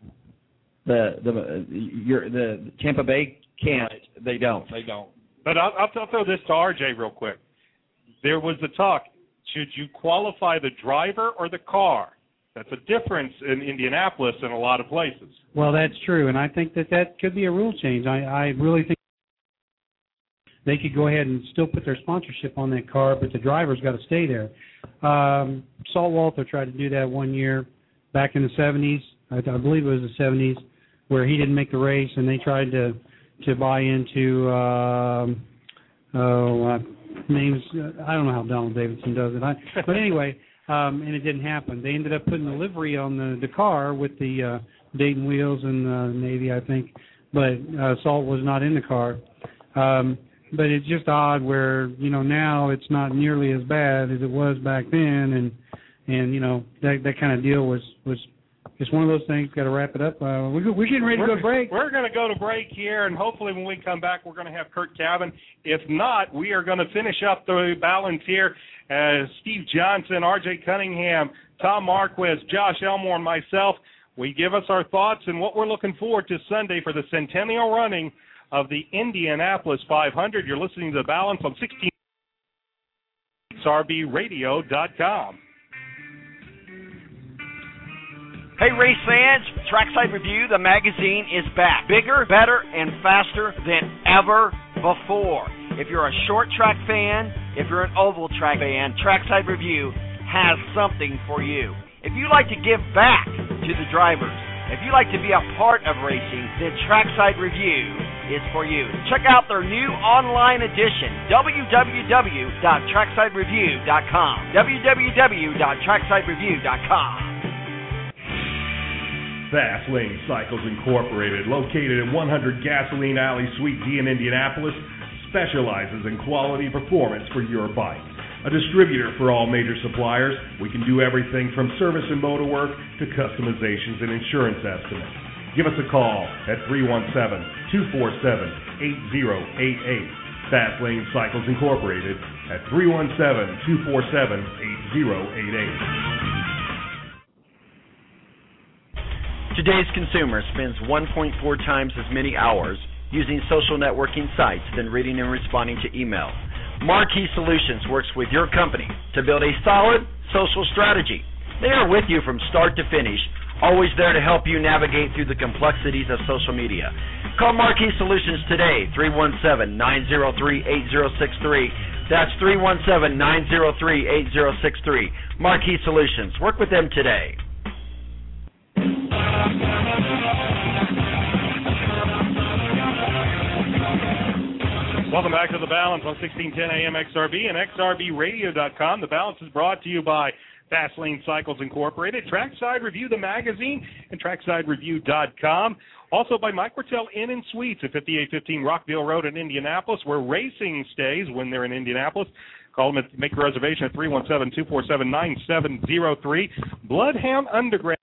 The Tampa Bay can't, they don't. They don't. But I'll throw this to RJ real quick. There was the talk, should you qualify the driver or the car? That's a difference in Indianapolis and a lot of places. Well, that's true, and I think that could be a rule change. I really think they could go ahead and still put their sponsorship on that car, but the driver's got to stay there. Salt Walter tried to do that 1 year back in the 70s. I believe it was the 70s, where he didn't make the race, and they tried to buy into names. I don't know how Donald Davidson does it. But anyway, and it didn't happen. They ended up putting the livery on the car with the Dayton wheels and Navy, I think, but Salt was not in the car. But it's just odd where, now it's not nearly as bad as it was back then, and that kind of deal was just one of those things. Got to wrap it up. We're getting ready to go to break. We're going to go to break here, and hopefully when we come back, we're going to have Kurt Cavan. If not, we are going to finish up the balance here as Steve Johnson, R.J. Cunningham, Tom Marquez, Josh Elmore, and myself, we give us our thoughts and what we're looking forward to Sunday for the centennial running of the Indianapolis 500. You're listening to The Balance on 16RBRadio.com. Hey, race fans, Trackside Review, the magazine, is back. Bigger, better, and faster than ever before. If you're a short track fan, if you're an oval track fan, Trackside Review has something for you. If you like to give back to the drivers, if you like to be a part of racing, then Trackside Review is for you. Check out their new online edition, www.tracksidereview.com, www.tracksidereview.com. Fast Lane Cycles Incorporated, located at 100 Gasoline Alley, Suite D in Indianapolis, specializes in quality performance for your bike. A distributor for all major suppliers, we can do everything from service and motor work to customizations and insurance estimates. Give us a call at 317-247-8088. Fast Lane Cycles Incorporated at 317-247-8088. Today's consumer spends 1.4 times as many hours using social networking sites than reading and responding to email. Marquee Solutions works with your company to build a solid social strategy. They are with you from start to finish, always there to help you navigate through the complexities of social media. Call Marquee Solutions today, 317-903-8063. That's 317-903-8063. Marquee Solutions. Work with them today. Welcome back to The Balance on 1610 AM XRB and XRBRadio.com. The Balance is brought to you by Fast Lane Cycles Incorporated, Trackside Review, the magazine, and TracksideReview.com. Also by Mike Martell Inn & Suites at 5815 Rockville Road in Indianapolis, where racing stays when they're in Indianapolis. Call them and make a reservation at 317-247-9703. Bloodhound Underground.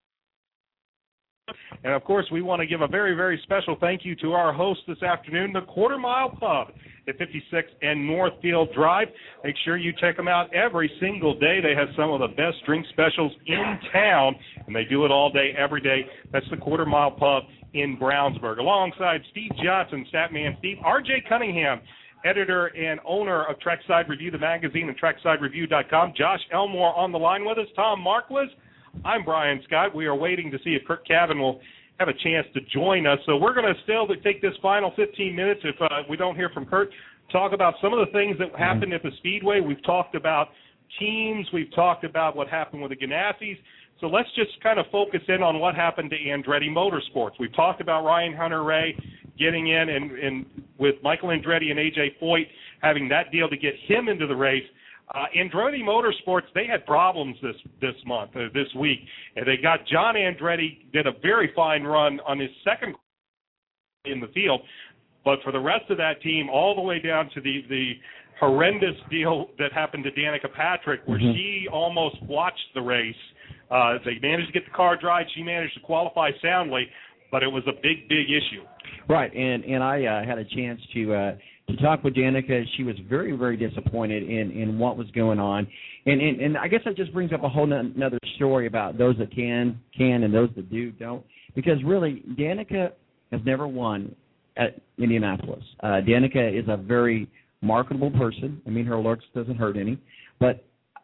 And, of course, we want to give a very, very special thank you to our host this afternoon, the Quarter Mile Pub at 56 and Northfield Drive. Make sure you check them out every single day. They have some of the best drink specials in town, and they do it all day, every day. That's the Quarter Mile Pub in Brownsburg. Alongside Steve Johnson, Statman Steve, R.J. Cunningham, editor and owner of Trackside Review, the magazine, and TracksideReview.com. Josh Elmore on the line with us. Tom Marquez. I'm Brian Scott. We are waiting to see if Kurt Cavan will have a chance to join us. So we're going to still take this final 15 minutes, if we don't hear from Kurt, talk about some of the things that happened at the Speedway. We've talked about teams. We've talked about what happened with the Ganassis. So let's just kind of focus in on what happened to Andretti Motorsports. We've talked about Ryan Hunter-Reay getting in and with Michael Andretti and A.J. Foyt having that deal to get him into the race. Andretti Motorsports, they had problems this week. And they got John Andretti, did a very fine run on his second in the field. But for the rest of that team, all the way down to the horrendous deal that happened to Danica Patrick, where she almost watched the race. They managed to get the car dry. She managed to qualify soundly, but it was a big, big issue. Right, and I had a chance to talk with Danica. She was very, very disappointed in what was going on. And I guess that just brings up a whole another story about those that can and those that don't. Because really, Danica has never won at Indianapolis. Danica is a very marketable person. I mean, her looks doesn't hurt any. But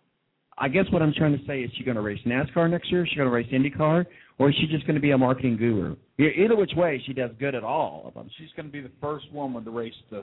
I guess what I'm trying to say is, she going to race NASCAR next year? Is she going to race IndyCar? Or is she just going to be a marketing guru? Either which way, she does good at all of them. She's going to be the first woman to race the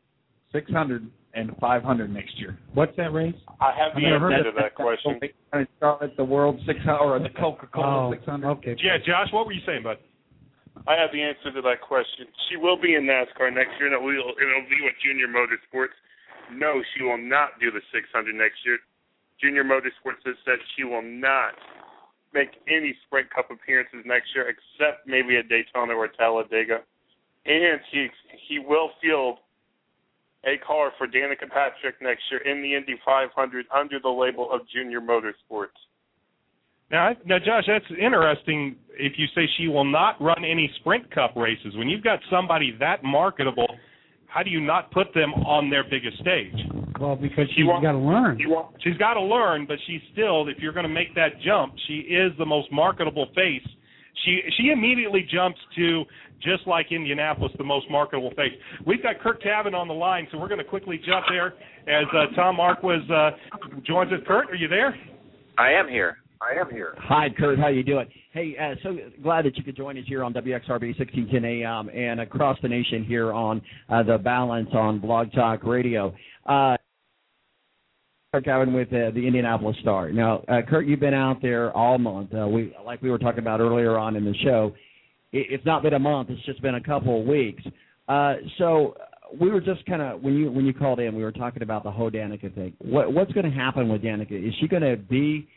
600 and 500 next year. What's that race? I have the answer to that question. At the World 600 or the Coca-Cola 600. Okay. Yeah, Josh, what were you saying, bud? I have the answer to that question. She will be in NASCAR next year, and it'll be with Junior Motorsports. No, she will not do the 600 next year. Junior Motorsports has said she will not make any Sprint Cup appearances next year, except maybe at Daytona or Talladega. And he will field a car for Danica Patrick next year in the Indy 500 under the label of Junior Motorsports. Now, Josh, that's interesting if you say she will not run any Sprint Cup races. When you've got somebody that marketable, how do you not put them on their biggest stage? Well, because she's got to learn. She's got to learn, but she's still, if you're going to make that jump, she is the most marketable face. She immediately jumps to, just like Indianapolis, the most marketable face. We've got Kurt Cavan on the line, so we're going to quickly jump there as Tom Marquez joins us. Kurt, are you there? I am here. Hi, Kurt. How you doing? Hey, so glad that you could join us here on WXRB 1610 AM and across the nation here on The Balance on Blog Talk Radio. Kurt Cavan with the Indianapolis Star. Now, Kurt, you've been out there all month. Like we were talking about earlier on in the show, it's not been a month. It's just been a couple of weeks. So we were just kind of, when you called in, we were talking about the whole Danica thing. What's going to happen with Danica? Is she going to be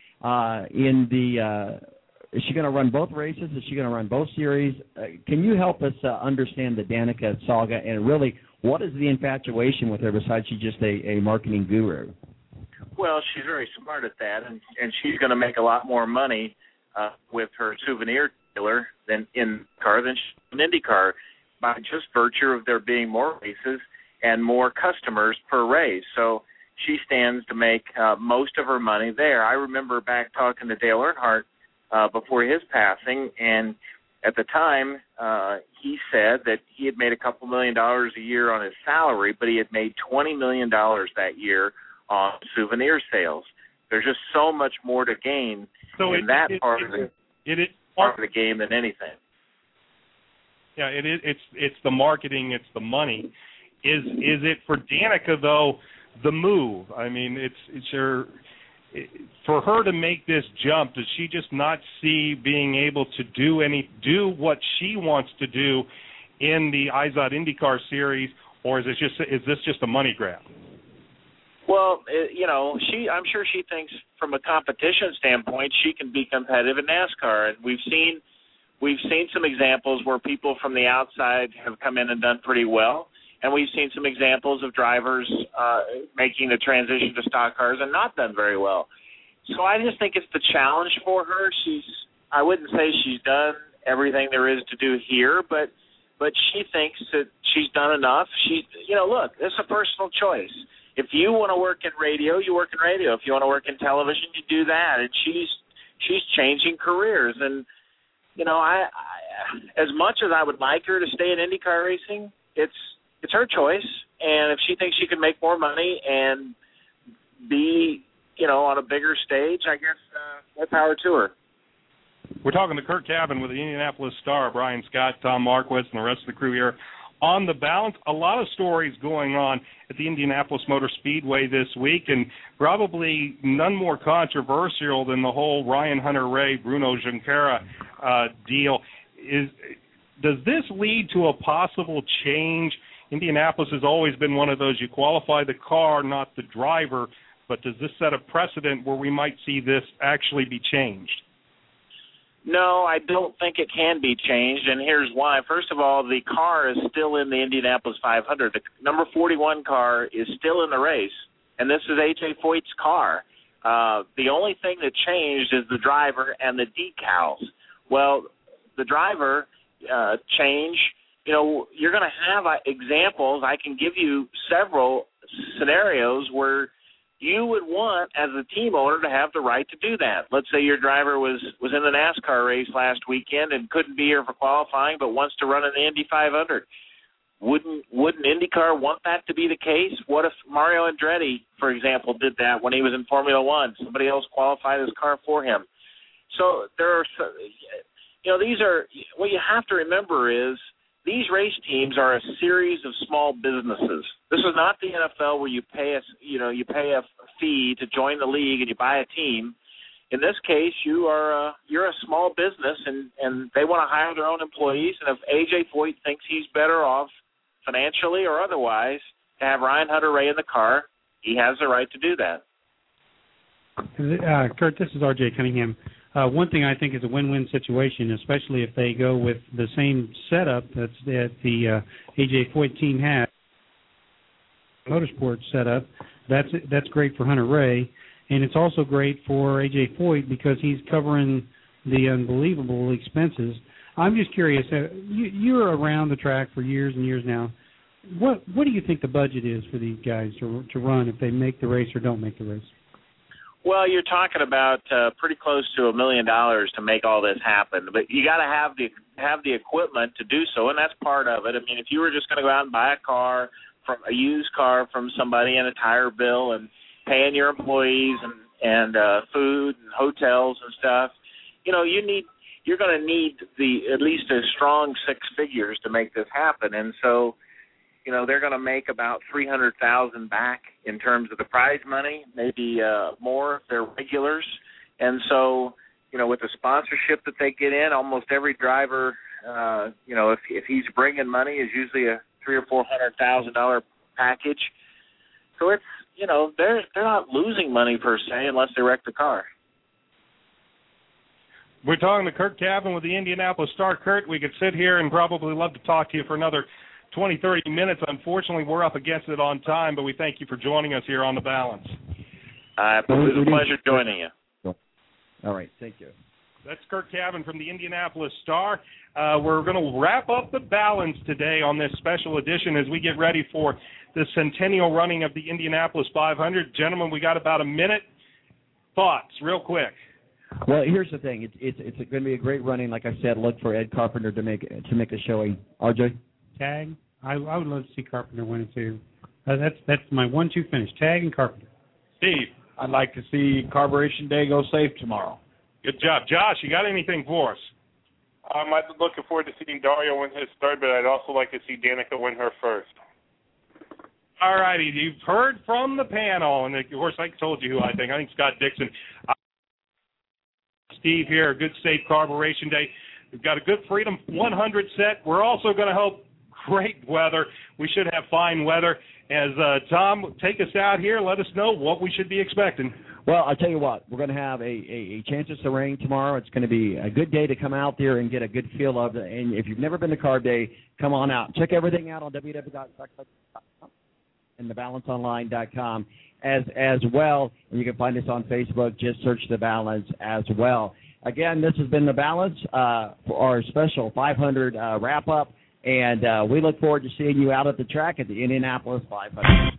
is she going to run both races? Is she going to run both series? Can you help us understand the Danica saga and really what is the infatuation with her besides she's just a marketing guru? Well, she's very smart at that, and she's going to make a lot more money with her souvenir dealer than in car than an IndyCar by just virtue of there being more races and more customers per race. So she stands to make most of her money there. I remember back talking to Dale Earnhardt before his passing, and at the time he said that he had made a couple $1 million a year on his salary, but he had made $20 million that year on souvenir sales. There's just so much more to gain in that part of the game than anything. Yeah, it's the marketing, it's the money. Is it for Danica though? The move. I mean, it's her. For her to make this jump, does she just not see being able to do what she wants to do in the IZOD IndyCar series, or is this just a money grab? Well, I'm sure she thinks from a competition standpoint she can be competitive in NASCAR, and we've seen some examples where people from the outside have come in and done pretty well. And we've seen some examples of drivers making the transition to stock cars and not done very well. So I just think it's the challenge for her. I wouldn't say she's done everything there is to do here, but she thinks that she's done enough. Look, it's a personal choice. If you want to work in radio, you work in radio. If you want to work in television, you do that. And she's changing careers. And I as much as I would like her to stay in IndyCar racing, it's her choice, and if she thinks she can make more money and be, on a bigger stage, I guess more power to her. We're talking to Kurt Cavan with the Indianapolis Star, Brian Scott, Tom Marquez, and the rest of the crew here on The Balance. A lot of stories going on at the Indianapolis Motor Speedway this week, and probably none more controversial than the whole Ryan Hunter-Reay, Bruno Junqueira deal. Does this lead to a possible change? Indianapolis has always been one of those, you qualify the car, not the driver, but does this set a precedent where we might see this actually be changed? No, I don't think it can be changed, and here's why. First of all, the car is still in the Indianapolis 500. The number 41 car is still in the race, and this is A.J. Foyt's car. The only thing that changed is the driver and the decals. Well, the driver change, you're going to have examples. I can give you several scenarios where you would want, as a team owner, to have the right to do that. Let's say your driver was in the NASCAR race last weekend and couldn't be here for qualifying but wants to run in the Indy 500. Wouldn't IndyCar want that to be the case? What if Mario Andretti, for example, did that when he was in Formula One? Somebody else qualified his car for him. So there are, these are, what you have to remember is these race teams are a series of small businesses. This is not the NFL where you pay a fee to join the league and you buy a team. In this case, you're a small business and they want to hire their own employees. And if A.J. Foyt thinks he's better off financially or otherwise to have Ryan Hunter-Reay in the car, he has the right to do that. Kurt, this is R.J. Cunningham. One thing I think is a win-win situation, especially if they go with the same setup that the A.J. Foyt team has, motorsports setup. That's great for Hunter Ray, and it's also great for A.J. Foyt because he's covering the unbelievable expenses. I'm just curious. You're around the track for years and years now. What do you think the budget is for these guys to run if they make the race or don't make the race? Well, you're talking about pretty close to $1 million to make all this happen, but you got to have the equipment to do so, and that's part of it. I mean, if you were just going to go out and buy a used car from somebody and a tire bill and paying your employees and food and hotels and stuff, you're going to need at least a strong six figures to make this happen, and so. They're going to make about $300,000 back in terms of the prize money, maybe more if they're regulars. And so, with the sponsorship that they get in, almost every driver, if he's bringing money, is usually a $300,000 or $400,000 package. So it's, they're not losing money per se unless they wreck the car. We're talking to Kurt Cavan with the Indianapolis Star. Kurt, we could sit here and probably love to talk to you for another 20, 30 minutes. Unfortunately, we're up against it on time, but we thank you for joining us here on The Balance. It was a pleasure joining you. All right, thank you. That's Kurt Cavan from the Indianapolis Star. We're going to wrap up The Balance today on this special edition as we get ready for the centennial running of the Indianapolis 500. Gentlemen, we got about a minute. Thoughts, real quick. Well, here's the thing. It's going to be a great running. Like I said, look for Ed Carpenter to make a showing. RJ? Tag. I would love to see Carpenter win it too. That's my 1-2 finish. Tag and Carpenter. Steve. I'd like to see Carburation Day go safe tomorrow. Good job. Josh, you got anything for us? I'm looking forward to seeing Dario win his third, but I'd also like to see Danica win her first. All righty. You've heard from the panel, and of course I told you who I think. I think Scott Dixon. Steve here, a good safe Carburation Day. We've got a good Freedom 100 set. We're also going to hope great weather. We should have fine weather. As Tom, take us out here. Let us know what we should be expecting. Well, I'll tell you what. We're going to have a chances to rain tomorrow. It's going to be a good day to come out there and get a good feel of it. And if you've never been to Carb Day, come on out. Check everything out on www.trackside.com and thebalanceonline.com as well. And you can find us on Facebook. Just search The Balance as well. Again, this has been The Balance for our special 500 wrap-up, and we look forward to seeing you out at the track at the Indianapolis 500.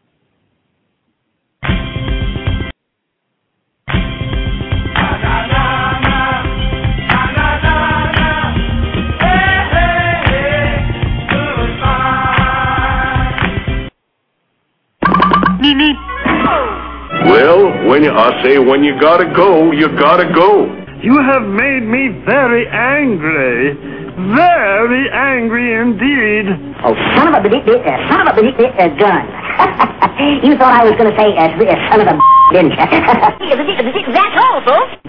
Well, when you gotta go, you gotta go. You have made me very angry. Very angry indeed. Oh, son of a gun. You thought I was going to say son of a didn't you? That's all, folks.